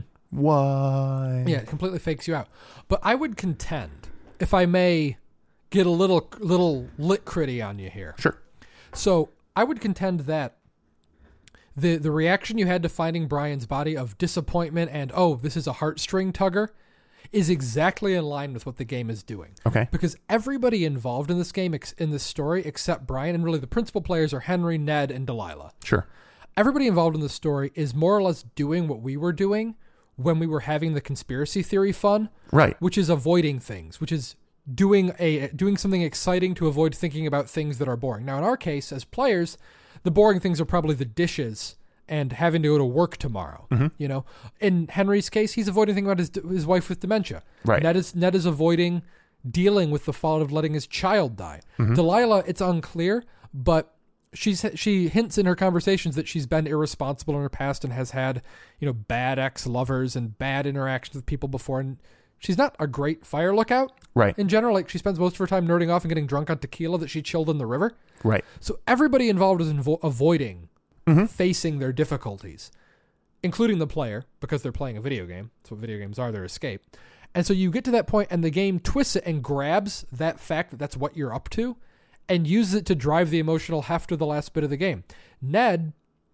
Why? Yeah, it completely fakes you out. But I would contend, if I may get a little little lit critty on you here. Sure. So I would contend that the the reaction you had to finding Brian's body of disappointment and, oh, this is a heartstring tugger, is exactly in line with what the game is doing. Okay. Because everybody involved in this game, ex- in this story, except Brian, and really the principal players are Henry, Ned, and Delilah. Sure. Everybody involved in the story is more or less doing what we were doing when we were having the conspiracy theory fun. Right. Which is avoiding things, which is doing a doing something exciting to avoid thinking about things that are boring. Now, in our case, as players, the boring things are probably the dishes and having to go to work tomorrow. Mm-hmm. You know, in Henry's case, he's avoiding thinking about his his wife with dementia. Right. Ned is Ned is avoiding dealing with the fallout of letting his child die. Mm-hmm. Delilah, it's unclear, but she's she hints in her conversations that she's been irresponsible in her past and has had, you know, bad ex-lovers and bad interactions with people before, and she's not a great fire lookout. Right. In general, like, she spends most of her time nerding off and getting drunk on tequila that she chilled in the river. Right. So everybody involved is invo- avoiding mm-hmm. facing their difficulties, including the player, because they're playing a video game. That's what video games are, their escape. And so you get to that point and the game twists it and grabs that fact that that's what you're up to and uses it to drive the emotional heft of the last bit of the game. Ned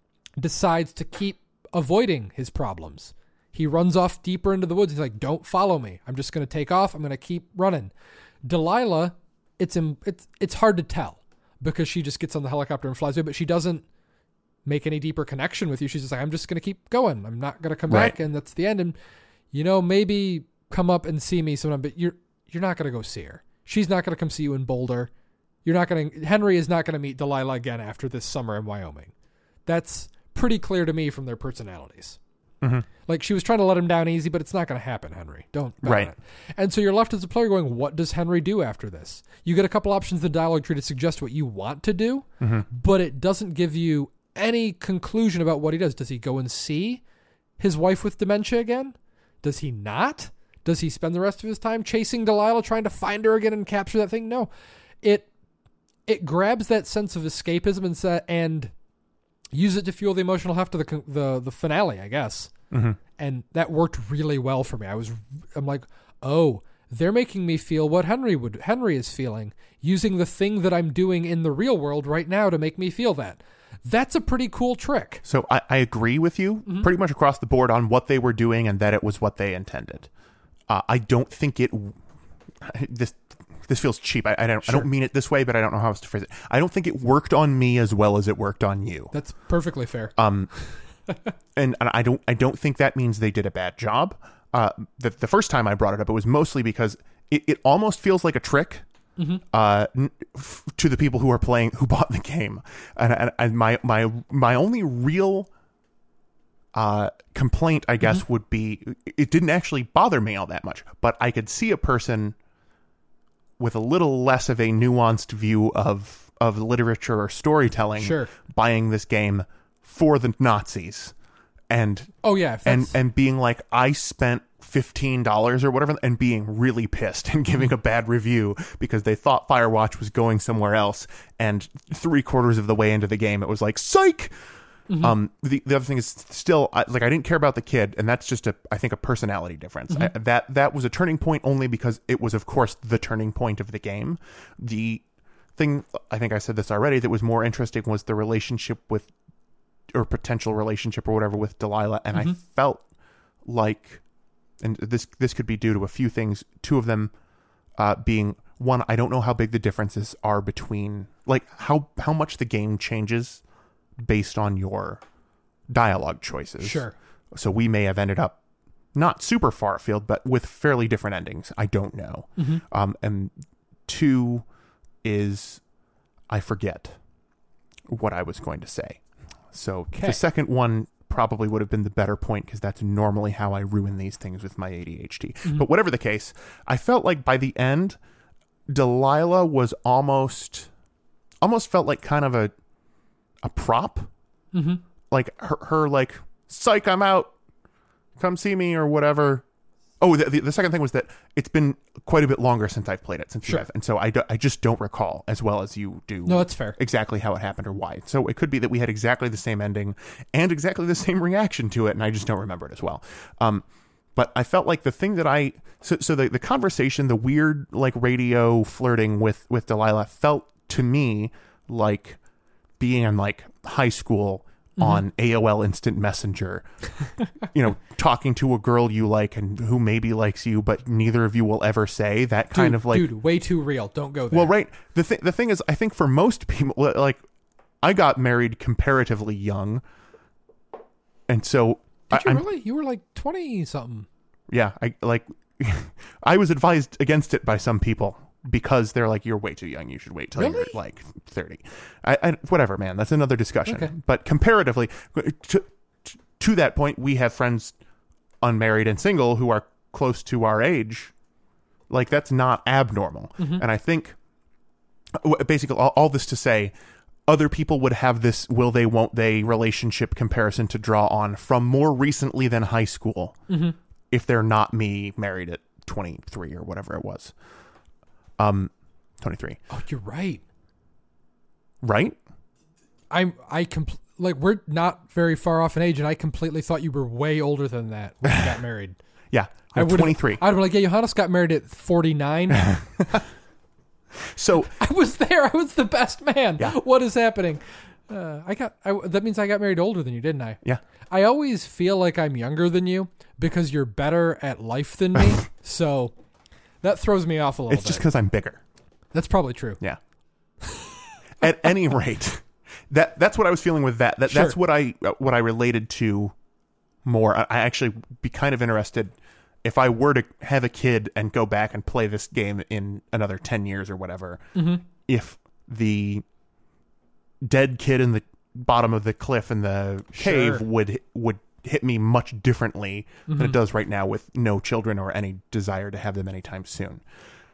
decides to keep avoiding his problems. He runs off deeper into the woods. He's like, don't follow me. I'm just going to take off. I'm going to keep running. Delilah, it's, it's it's hard to tell because she just gets on the helicopter and flies away, but she doesn't make any deeper connection with you. She's just like, I'm just going to keep going. I'm not going to come right. back, and that's the end. And, you know, maybe come up and see me sometime, but you're you're not going to go see her. She's not going to come see you in Boulder. You're not going to, Henry is not going to meet Delilah again after this summer in Wyoming. That's pretty clear to me from their personalities. Mm-hmm. Like, she was trying to let him down easy, but it's not going to happen, Henry. Don't. Right. It. And so you're left as a player going, what does Henry do after this? You get a couple options in the dialogue tree to suggest what you want to do, mm-hmm. but it doesn't give you any conclusion about what he does. Does he go and see his wife with dementia again? Does he not? Does he spend the rest of his time chasing Delilah, trying to find her again and capture that thing? No. It it grabs that sense of escapism and sa- and use it to fuel the emotional heft of the the, the finale, I guess. Mm-hmm. And that worked really well for me. I was, I'm like, oh, they're making me feel what Henry would Henry is feeling, using the thing that I'm doing in the real world right now to make me feel that. That's a pretty cool trick. So I, I agree with you mm-hmm. pretty much across the board on what they were doing and that it was what they intended. Uh, I don't think it. This this feels cheap. I, I don't. Sure. I don't mean it this way, but I don't know how else to phrase it. I don't think it worked on me as well as it worked on you. That's perfectly fair. Um, and, and I don't. I don't think that means they did a bad job. Uh, the the first time I brought it up, it was mostly because it, it almost feels like a trick. Mm-hmm. Uh, f- to the people who are playing, who bought the game, and, and, and my my my only real uh, complaint, I guess, mm-hmm. would be it didn't actually bother me all that much, but I could see a person with a little less of a nuanced view of of literature or storytelling sure. buying this game for the Nazis, and oh yeah, and and being like, I spent fifteen dollars or whatever, and being really pissed and giving a bad review because they thought Firewatch was going somewhere else, and three quarters of the way into the game it was like, psych. Mm-hmm. Um, the, the other thing is still I, like I didn't care about the kid, and that's just a I think a personality difference. Mm-hmm. I, that that was a turning point only because it was, of course, the turning point of the game. The thing, I think I said this already, that was more interesting was the relationship with, or potential relationship or whatever with Delilah. And mm-hmm. I felt like, and this this could be due to a few things, two of them uh, being, one, I don't know how big the differences are between, like, how, how much the game changes based on your dialogue choices. Sure. So we may have ended up not super far afield, but with fairly different endings. I don't know. Mm-hmm. Um, and two is, I forget what I was going to say. So okay. The second one probably would have been the better point, because that's normally how I ruin these things with my A D H D. Mm-hmm. But whatever the case, I felt like by the end, Delilah was almost, almost felt like kind of a, a prop. Mm-hmm. Like her, her like, psych, I'm out, come see me or whatever. Oh, the, the, the second thing was that it's been quite a bit longer since I've played it, since sure. you have. And so I, do, I just don't recall as well as you do. No, that's fair. Exactly how it happened or why. So it could be that we had exactly the same ending and exactly the same reaction to it, and I just don't remember it as well. Um, but I felt like the thing that I... So, so the, the conversation, the weird like radio flirting with, with Delilah felt to me like being in like high school... Mm-hmm. on A O L Instant Messenger, you know, talking to a girl you like and who maybe likes you, but neither of you will ever say. That kind dude, of like, dude, way too real. Don't go there. Well, right. The thing, the thing is, I think for most people, like, I got married comparatively young, and so did I, you I'm, really? You were like twenty something. Yeah, I like. I was advised against it by some people, because they're like, you're way too young. You should wait till really? you're like thirty. I, I, whatever, man. That's another discussion. Okay. But comparatively, to, to that point, we have friends unmarried and single who are close to our age. Like, that's not abnormal. Mm-hmm. And I think, basically, all, all this to say, other people would have this will they, won't they relationship comparison to draw on from more recently than high school, mm-hmm. if they're not me married at twenty-three or whatever it was. Um, twenty-three. Oh, you're right. Right? I'm, I compl- like, we're not very far off in age, and I completely thought you were way older than that when you got married. Yeah. I would twenty-three. I'd be like, yeah, Johannes got married at forty-nine. So I was there. I was the best man. Yeah. What is happening? Uh, I got, I, that means I got married older than you, didn't I? Yeah. I always feel like I'm younger than you because you're better at life than me. So that throws me off a little it's bit. just because I'm bigger. That's probably true. Yeah. At any rate, that that's what I was feeling with that. That Sure. that's what I what I related to more. I, I actually be kind of interested if I were to have a kid and go back and play this game in another ten years or whatever. Mm-hmm. If the dead kid in the bottom of the cliff in the cave Sure. would would hit me much differently mm-hmm. than it does right now, with no children or any desire to have them anytime soon.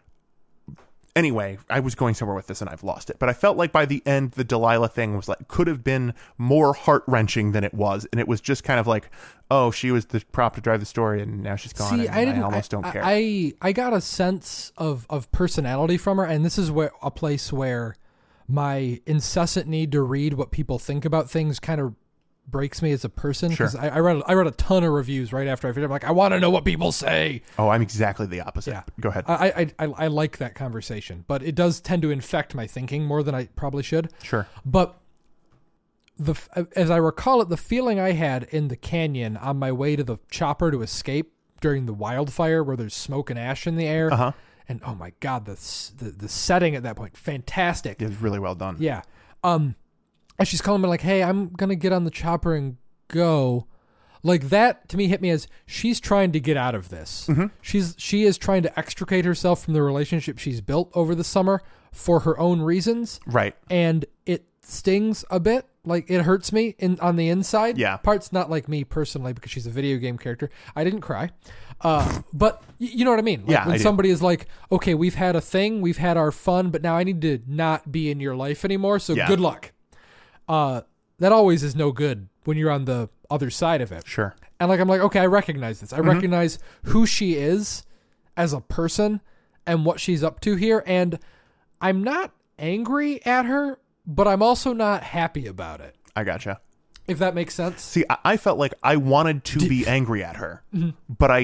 Anyway, I was going somewhere with this and I've lost it. But I felt like by the end, the Delilah thing was like, could have been more heart-wrenching than it was. And it was just kind of like, oh, she was the prop to drive the story and now she's gone. See, and I didn't. I almost I, don't care. I I got a sense of of personality from her, and this is where a place where my incessant need to read what people think about things kind of breaks me as a person. Sure. Because I, I read I read a ton of reviews right after I finished. I'm like, I want to know what people say. Oh, I'm exactly the opposite. Yeah. Go ahead. I, I I I like that conversation, but it does tend to infect my thinking more than I probably should. Sure. But the as I recall it, the feeling I had in the canyon on my way to the chopper to escape during the wildfire, where there's smoke and ash in the air, Uh-huh. and oh my god, the the, the setting at that point, fantastic. It was really well done. Yeah. Um, and she's calling me like, "Hey, I'm gonna get on the chopper and go." Like, that to me hit me as she's trying to get out of this. Mm-hmm. She's she is trying to extricate herself from the relationship she's built over the summer for her own reasons. Right. And it stings a bit. Like, it hurts me in on the inside. Yeah. Part's not like me personally because she's a video game character. I didn't cry. Uh, but y- you know what I mean? Like, Yeah, when I do. somebody is like, okay, we've had a thing, we've had our fun, but now I need to not be in your life anymore. So Yeah. good luck. Uh, that always is no good when you're on the other side of it. Sure. And like, I'm like, okay, I recognize this. I Mm-hmm. recognize who she is as a person and what she's up to here. And I'm not angry at her, but I'm also not happy about it. I gotcha. If that makes sense. See, I, I felt like I wanted to be angry at her, Mm-hmm. but I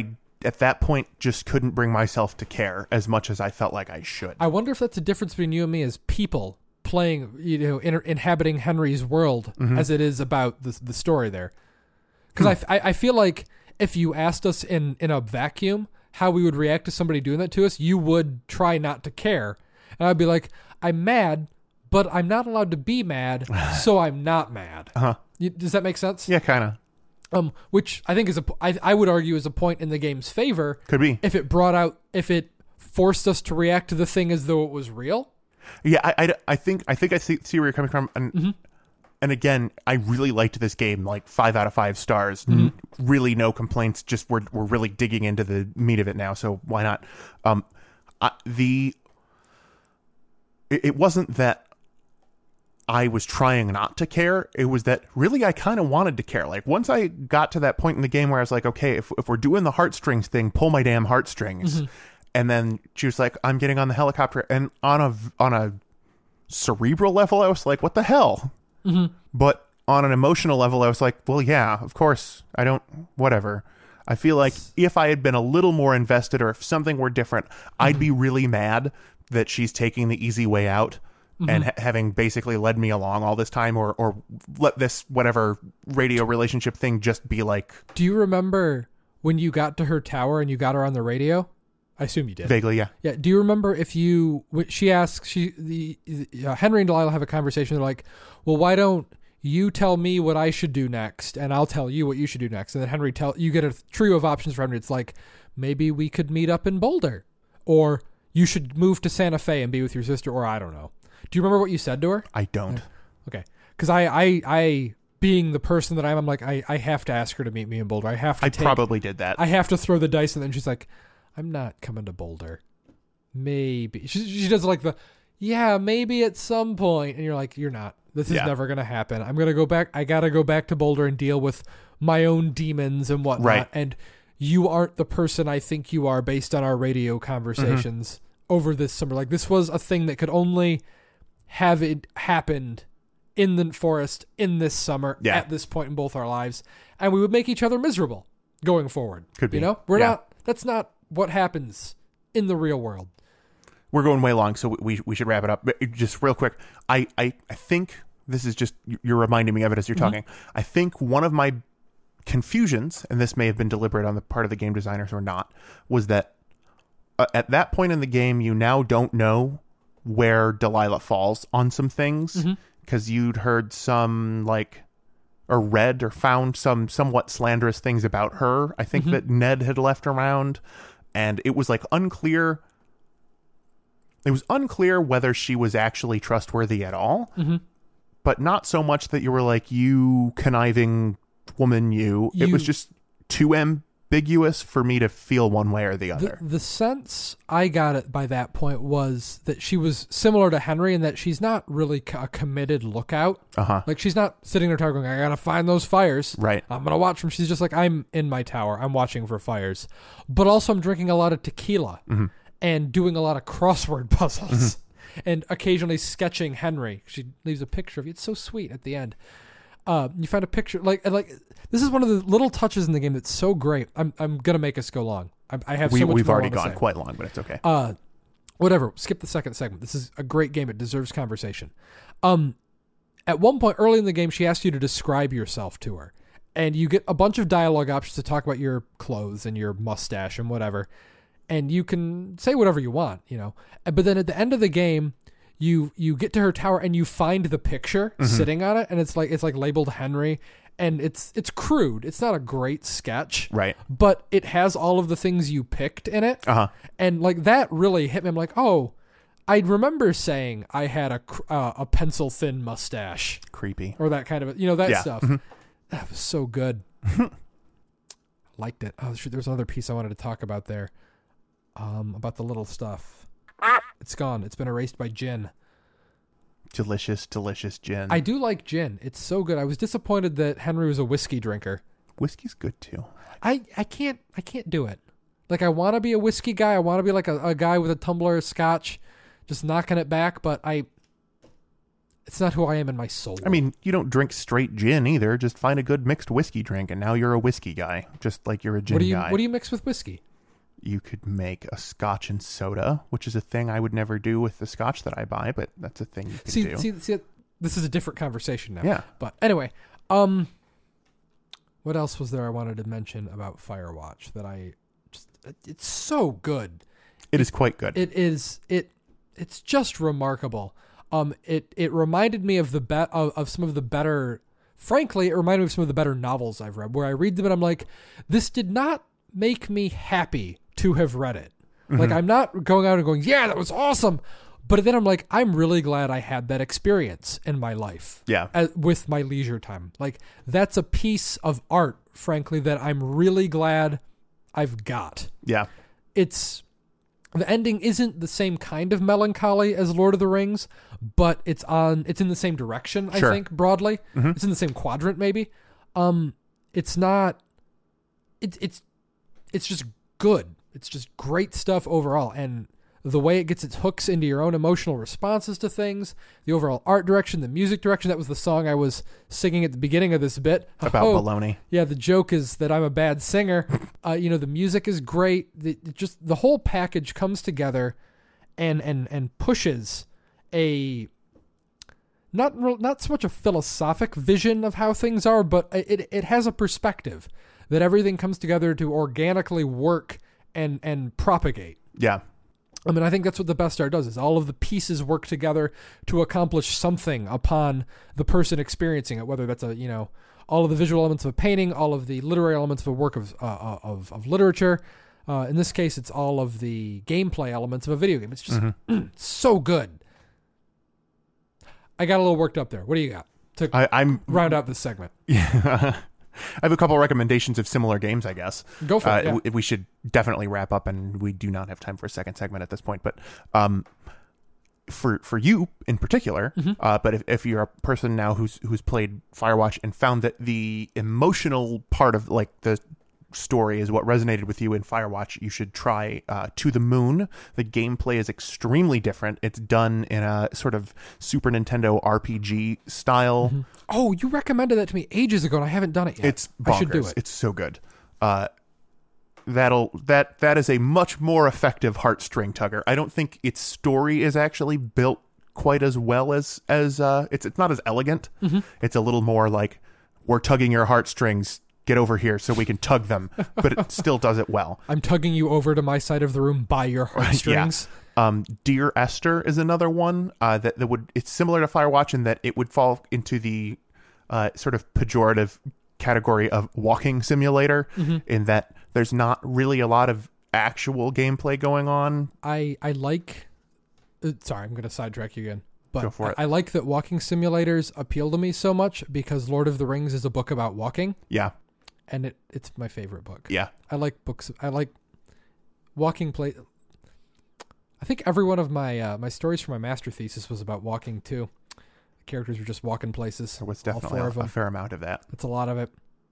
at that point just couldn't bring myself to care as much as I felt like I should. I wonder if that's the difference between you and me as people playing, you know, inter- inhabiting Henry's world Mm-hmm. as it is about the the story there. Because Hmm. I, I I feel like if you asked us in in a vacuum how we would react to somebody doing that to us, you would try not to care, and I'd be like, I'm mad, but I'm not allowed to be mad, so I'm not mad. Uh-huh. You, does that make sense? Yeah, kind of. Um, which I think is a, I, I would argue is a point in the game's favor. Could be. If it brought out, if it forced us to react to the thing as though it was real. Yeah, I, I, I think I think I see, see where you're coming from, and Mm-hmm. and again, I really liked this game, like five out of five stars. Mm-hmm. N- Really, no complaints. Just we're we're really digging into the meat of it now, so why not? Um, I, the it, it wasn't that I was trying not to care. It was that really I kind of wanted to care. Like once I got to that point in the game where I was like, okay, if if we're doing the heartstrings thing, pull my damn heartstrings. Mm-hmm. And then she was like, I'm getting on the helicopter, and on a on a cerebral level, I was like, what the hell? Mm-hmm. But on an emotional level, I was like, well, yeah, of course. I don't, whatever. I feel like if I had been a little more invested, or if something were different, I'd be really mad that she's taking the easy way out and ha- having basically led me along all this time, or, or let this whatever radio relationship thing just be like Do you remember when you got to her tower and you got her on the radio? I assume you did. vaguely, yeah. Yeah. Do you remember if you? wh- She asks. She the uh, Henry and Delilah have a conversation. They're like, "Well, why don't you tell me what I should do next, and I'll tell you what you should do next." And then Henry tell you get a trio of options for Henry. It's like, maybe we could meet up in Boulder, or you should move to Santa Fe and be with your sister, or I don't know. Do you remember what you said to her? I don't. Okay, because I, I, I, being the person that I am, I'm like, I, I have to ask her to meet me in Boulder. I have to. I take, probably did that. I have to throw the dice, and then she's like, I'm not coming to Boulder. Maybe. She, she does like the, yeah, maybe at some point. And you're like, you're not. This is Yeah. never going to happen. I'm going to go back. I got to go back to Boulder and deal with my own demons and whatnot. Right. And you aren't the person I think you are based on our radio conversations Mm-hmm. over this summer. Like, this was a thing that could only have it happened in the forest in this summer Yeah. at this point in both our lives. And we would make each other miserable going forward. Could be. You know, we're Yeah. not, that's not what happens in the real world. We're going way long, so we we should wrap it up. But just real quick, I, I, I think this is just, you're reminding me of it as you're Mm-hmm. talking. I think one of my confusions, and this may have been deliberate on the part of the game designers or not, was that uh, at that point in the game, you now don't know where Delilah falls on some things, because you'd heard some, like, or read or found some somewhat slanderous things about her. I think that Ned had left around, and it was like unclear. It was unclear whether she was actually trustworthy at all, Mm-hmm. but not so much that you were like, you conniving woman, you. It was You- just too ambiguous for me to feel one way or the The, other. the sense I got it by that point was that she was similar to Henry in that she's not really co- a committed lookout. Uh huh. Like, she's not sitting there going, I gotta find those fires. Right. I'm gonna watch them. She's just like, I'm in my tower. I'm watching for fires. But also, I'm drinking a lot of tequila Mm-hmm. and doing a lot of crossword puzzles and occasionally sketching Henry. She leaves a picture of you. It's so sweet at the end. Uh, you find a picture like and like this is one of the little touches in the game that's so great. I'm I'm gonna make us go long. I, I have We, so much we've more I already wanna gone say. quite long, but it's okay. Uh, whatever. Skip the second segment. This is a great game. It deserves conversation. Um, at one point early in the game, she asks you to describe yourself to her, and you get a bunch of dialogue options to talk about your clothes and your mustache and whatever, and you can say whatever you want, you know. But then at the end of the game, you you get to her tower and you find the picture sitting on it, and it's like it's like labeled Henry, and it's it's crude. It's not a great sketch, Right. but it has all of the things you picked in it. Uh huh. And like that really hit me. I'm like, oh, I remember saying I had a cr- uh, a pencil thin mustache Creepy. or that kind of, you know, that Yeah. stuff. Mhm. That was so good. Liked it. Oh, shoot, there was another piece I wanted to talk about there. Um, about the little stuff. It's gone. It's been erased by gin. Delicious, delicious gin. I do like gin. It's so good. I was disappointed that Henry was a whiskey drinker. Whiskey's good too. I, I can't I can't do it. Like, I want to be a whiskey guy. I want to be like a, a guy with a tumbler of scotch, just knocking it back. But I, it's not who I am in my soul. I mean, you don't drink straight gin either. Just find a good mixed whiskey drink, and now you're a whiskey guy, just like you're a gin what do you guy. what do you mix with whiskey? You could make a scotch and soda, which is a thing I would never do with the scotch that I buy, but that's a thing you can see, do. See, see, this is a different conversation now. Yeah. But anyway, um, what else was there I wanted to mention about Firewatch that I just, it's so good. It is quite good. It is, it, it's just remarkable. Um, it, it reminded me of the be- of, of some of the better, frankly, it reminded me of some of the better novels I've read, where I read them and I'm like, this did not make me happy to have read it. Mm-hmm. Like, I'm not going out and going, yeah, that was awesome. But then I'm like, I'm really glad I had that experience in my life. Yeah. As, with my leisure time. Like, that's a piece of art, frankly, that I'm really glad I've got. Yeah. It's, the ending isn't the same kind of melancholy as Lord of the Rings, but it's on, it's in the same direction, Sure. I think, broadly. Mm-hmm. It's in the same quadrant, maybe. Um, it's not, it's, it's, it's just good. It's just great stuff overall. And the way it gets its hooks into your own emotional responses to things, the overall art direction, the music direction. That was the song I was singing at the beginning of this bit. About oh, baloney. Yeah, the joke is that I'm a bad singer. uh, you know, the music is great. The, just the whole package comes together and and and pushes a not real, not so much a philosophic vision of how things are, but it it has a perspective that everything comes together to organically work and and propagate. Yeah. I mean, I think that's what the best art does, is all of the pieces work together to accomplish something upon the person experiencing it, whether that's a, you know, all of the visual elements of a painting, all of the literary elements of a work of uh, of, of literature. Uh, in this case, it's all of the gameplay elements of a video game. It's just Mm-hmm. so good. I got a little worked up there. What do you got to I, I'm round out this segment? Yeah. I have a couple recommendations of similar games, I guess. Go for uh, it. Yeah. w- We should definitely wrap up, and we do not have time for a second segment at this point. But um, for for you in particular, Mm-hmm. uh, but if, if you're a person now who's who's played Firewatch and found that the emotional part of like the story is what resonated with you in Firewatch, you should try uh, To the Moon. The gameplay is extremely different. It's done in a sort of Super Nintendo R P G style. Mm-hmm. Oh, you recommended that to me ages ago, and I haven't done it yet. It's bonkers. I should do it. It's so good. Uh, that'll that that is a much more effective heartstring tugger. I don't think its story is actually built quite as well as as uh, it's it's not as elegant. Mm-hmm. It's a little more like, we're tugging your heartstrings. Get over here so we can tug them, but it still does it well. I'm tugging you over to my side of the room by your heartstrings. Yeah. Um, Dear Esther is another one uh, that that would. It's similar to Firewatch in that it would fall into the uh, sort of pejorative category of walking simulator, Mm-hmm. in that there's not really a lot of actual gameplay going on. I I like. Uh, sorry, I'm going to sidetrack you again. But Go for it. I, I like that walking simulators appeal to me so much because Lord of the Rings is a book about walking, Yeah, and it, it's my favorite book. yeah, I like books. I like walking play. I think every one of my uh, my stories for my master thesis was about walking too. The characters were just walking places. there was all definitely four a, of them. a fair amount of that. That's a lot of it.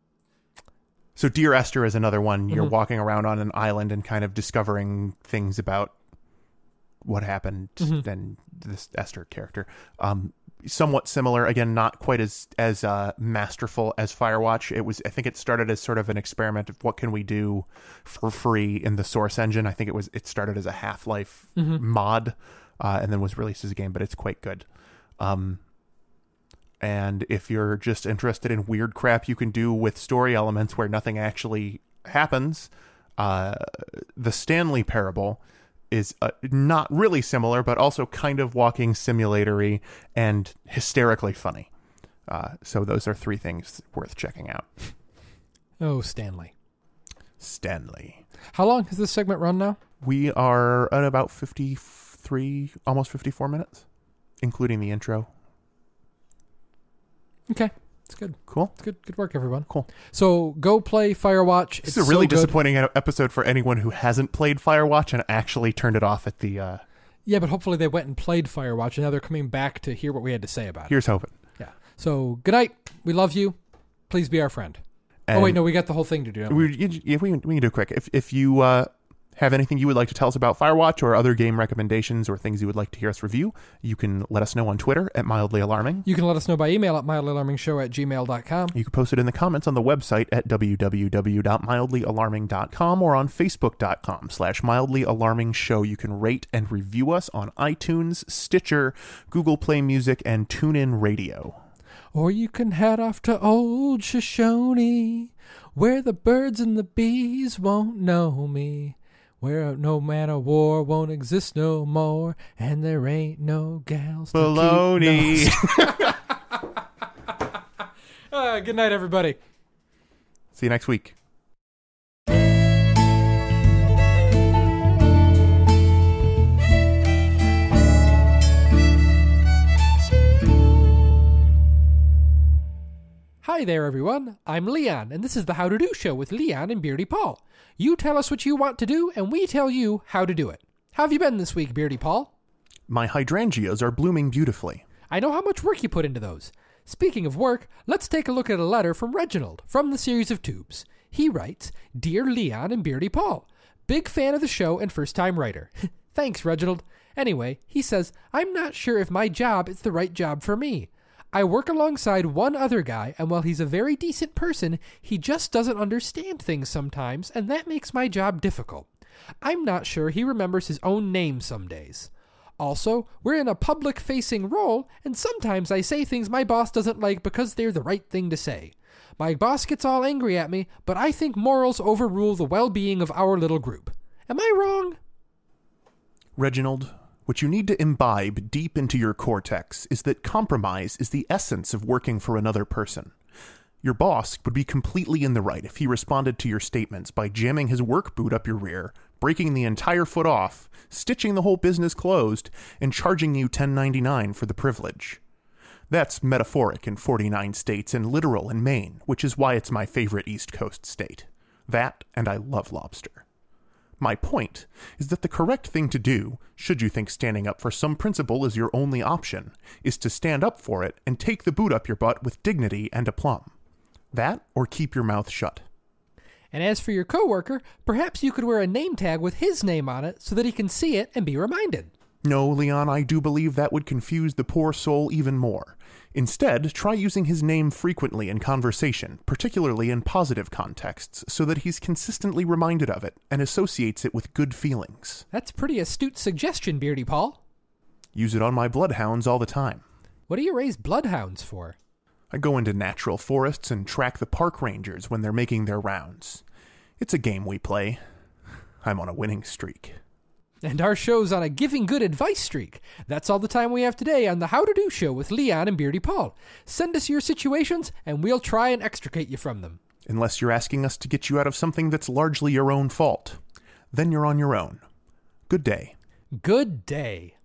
So Dear Esther is another one. You're Mhm. walking around on an island and kind of discovering things about what happened Mhm. and this Esther character. Um, somewhat similar, again, not quite as as uh, masterful as Firewatch. It was, I think, it started as sort of an experiment of what can we do for free in the Source engine. I think it was it started as a Half-Life Mhm. mod, uh, and then was released as a game. But it's quite good. Um, and if you're just interested in weird crap you can do with story elements where nothing actually happens, uh, the Stanley Parable is uh, not really similar, but also kind of walking simulatory and hysterically funny. Uh, so those are three things worth checking out. Oh, Stanley. Stanley. How long has this segment run now? We are at about fifty-three, almost fifty-four minutes, including the intro. Okay. It's good. Cool. It's good. Good work, everyone. Cool. So go play Firewatch. This It's is a really so good. disappointing episode for anyone who hasn't played Firewatch and actually turned it off at the... Uh, Yeah, but hopefully they went and played Firewatch, and now they're coming back to hear what we had to say about it. here's hoping. Yeah. So good night. We love you. Please be our friend. And oh wait, no, we got the whole thing to do. don't we? We, yeah, we, we can do it quick. If if you uh, Have anything you would like to tell us about Firewatch or other game recommendations or things you would like to hear us review, you can let us know on Twitter at Mildly Alarming. You can let us know by email at mildlyalarmingshow at gmail dot com. You can post it in the comments on the website at w w w dot mildly alarming dot com or on facebook dot com slash mildly alarming show. You can rate and review us on iTunes, Stitcher, Google Play Music, and TuneIn Radio. Or you can head off to old Shoshone, where the birds and the bees won't know me. Where no man of war won't exist no more, and there ain't no gals to Baloney. keep no... uh, good night, everybody. See you next week. Hi there, everyone. I'm Leon, and this is the How to Do Show with Leon and Beardy Paul. You tell us what you want to do, and we tell you how to do it. How have you been this week, Beardy Paul? My hydrangeas are blooming beautifully. I know how much work you put into those. Speaking of work, let's take a look at a letter from Reginald from the series of tubes. He writes, Dear Leon and Beardy Paul, big fan of the show and first-time writer. Thanks, Reginald. Anyway, he says, I'm not sure if my job is the right job for me. I work alongside one other guy, and while he's a very decent person, he just doesn't understand things sometimes, and that makes my job difficult. I'm not sure he remembers his own name some days. Also, we're in a public-facing role, and sometimes I say things my boss doesn't like because they're the right thing to say. My boss gets all angry at me, but I think morals overrule the well-being of our little group. Am I wrong? Reginald, what you need to imbibe deep into your cortex is that compromise is the essence of working for another person. Your boss would be completely in the right if he responded to your statements by jamming his work boot up your rear, breaking the entire foot off, stitching the whole business closed, and charging you ten ninety-nine for the privilege. That's metaphoric in forty-nine states and literal in Maine, which is why it's my favorite East Coast state. That, and I love lobster. My point is that the correct thing to do, should you think standing up for some principle is your only option, is to stand up for it and take the boot up your butt with dignity and aplomb. That, or keep your mouth shut. And as for your coworker, perhaps you could wear a name tag with his name on it so that he can see it and be reminded. No, Leon, I do believe that would confuse the poor soul even more. Instead, try using his name frequently in conversation, particularly in positive contexts, so that he's consistently reminded of it and associates it with good feelings. That's pretty astute suggestion, Beardy Paul. Use it on my bloodhounds all the time. What do you raise bloodhounds for? I go into natural forests and track the park rangers when they're making their rounds. It's a game we play. I'm on a winning streak. And our show's on a giving good advice streak. That's all the time we have today on the How to Do Show with Leon and Beardy Paul. Send us your situations, and we'll try and extricate you from them. Unless you're asking us to get you out of something that's largely your own fault. Then you're on your own. Good day. Good day.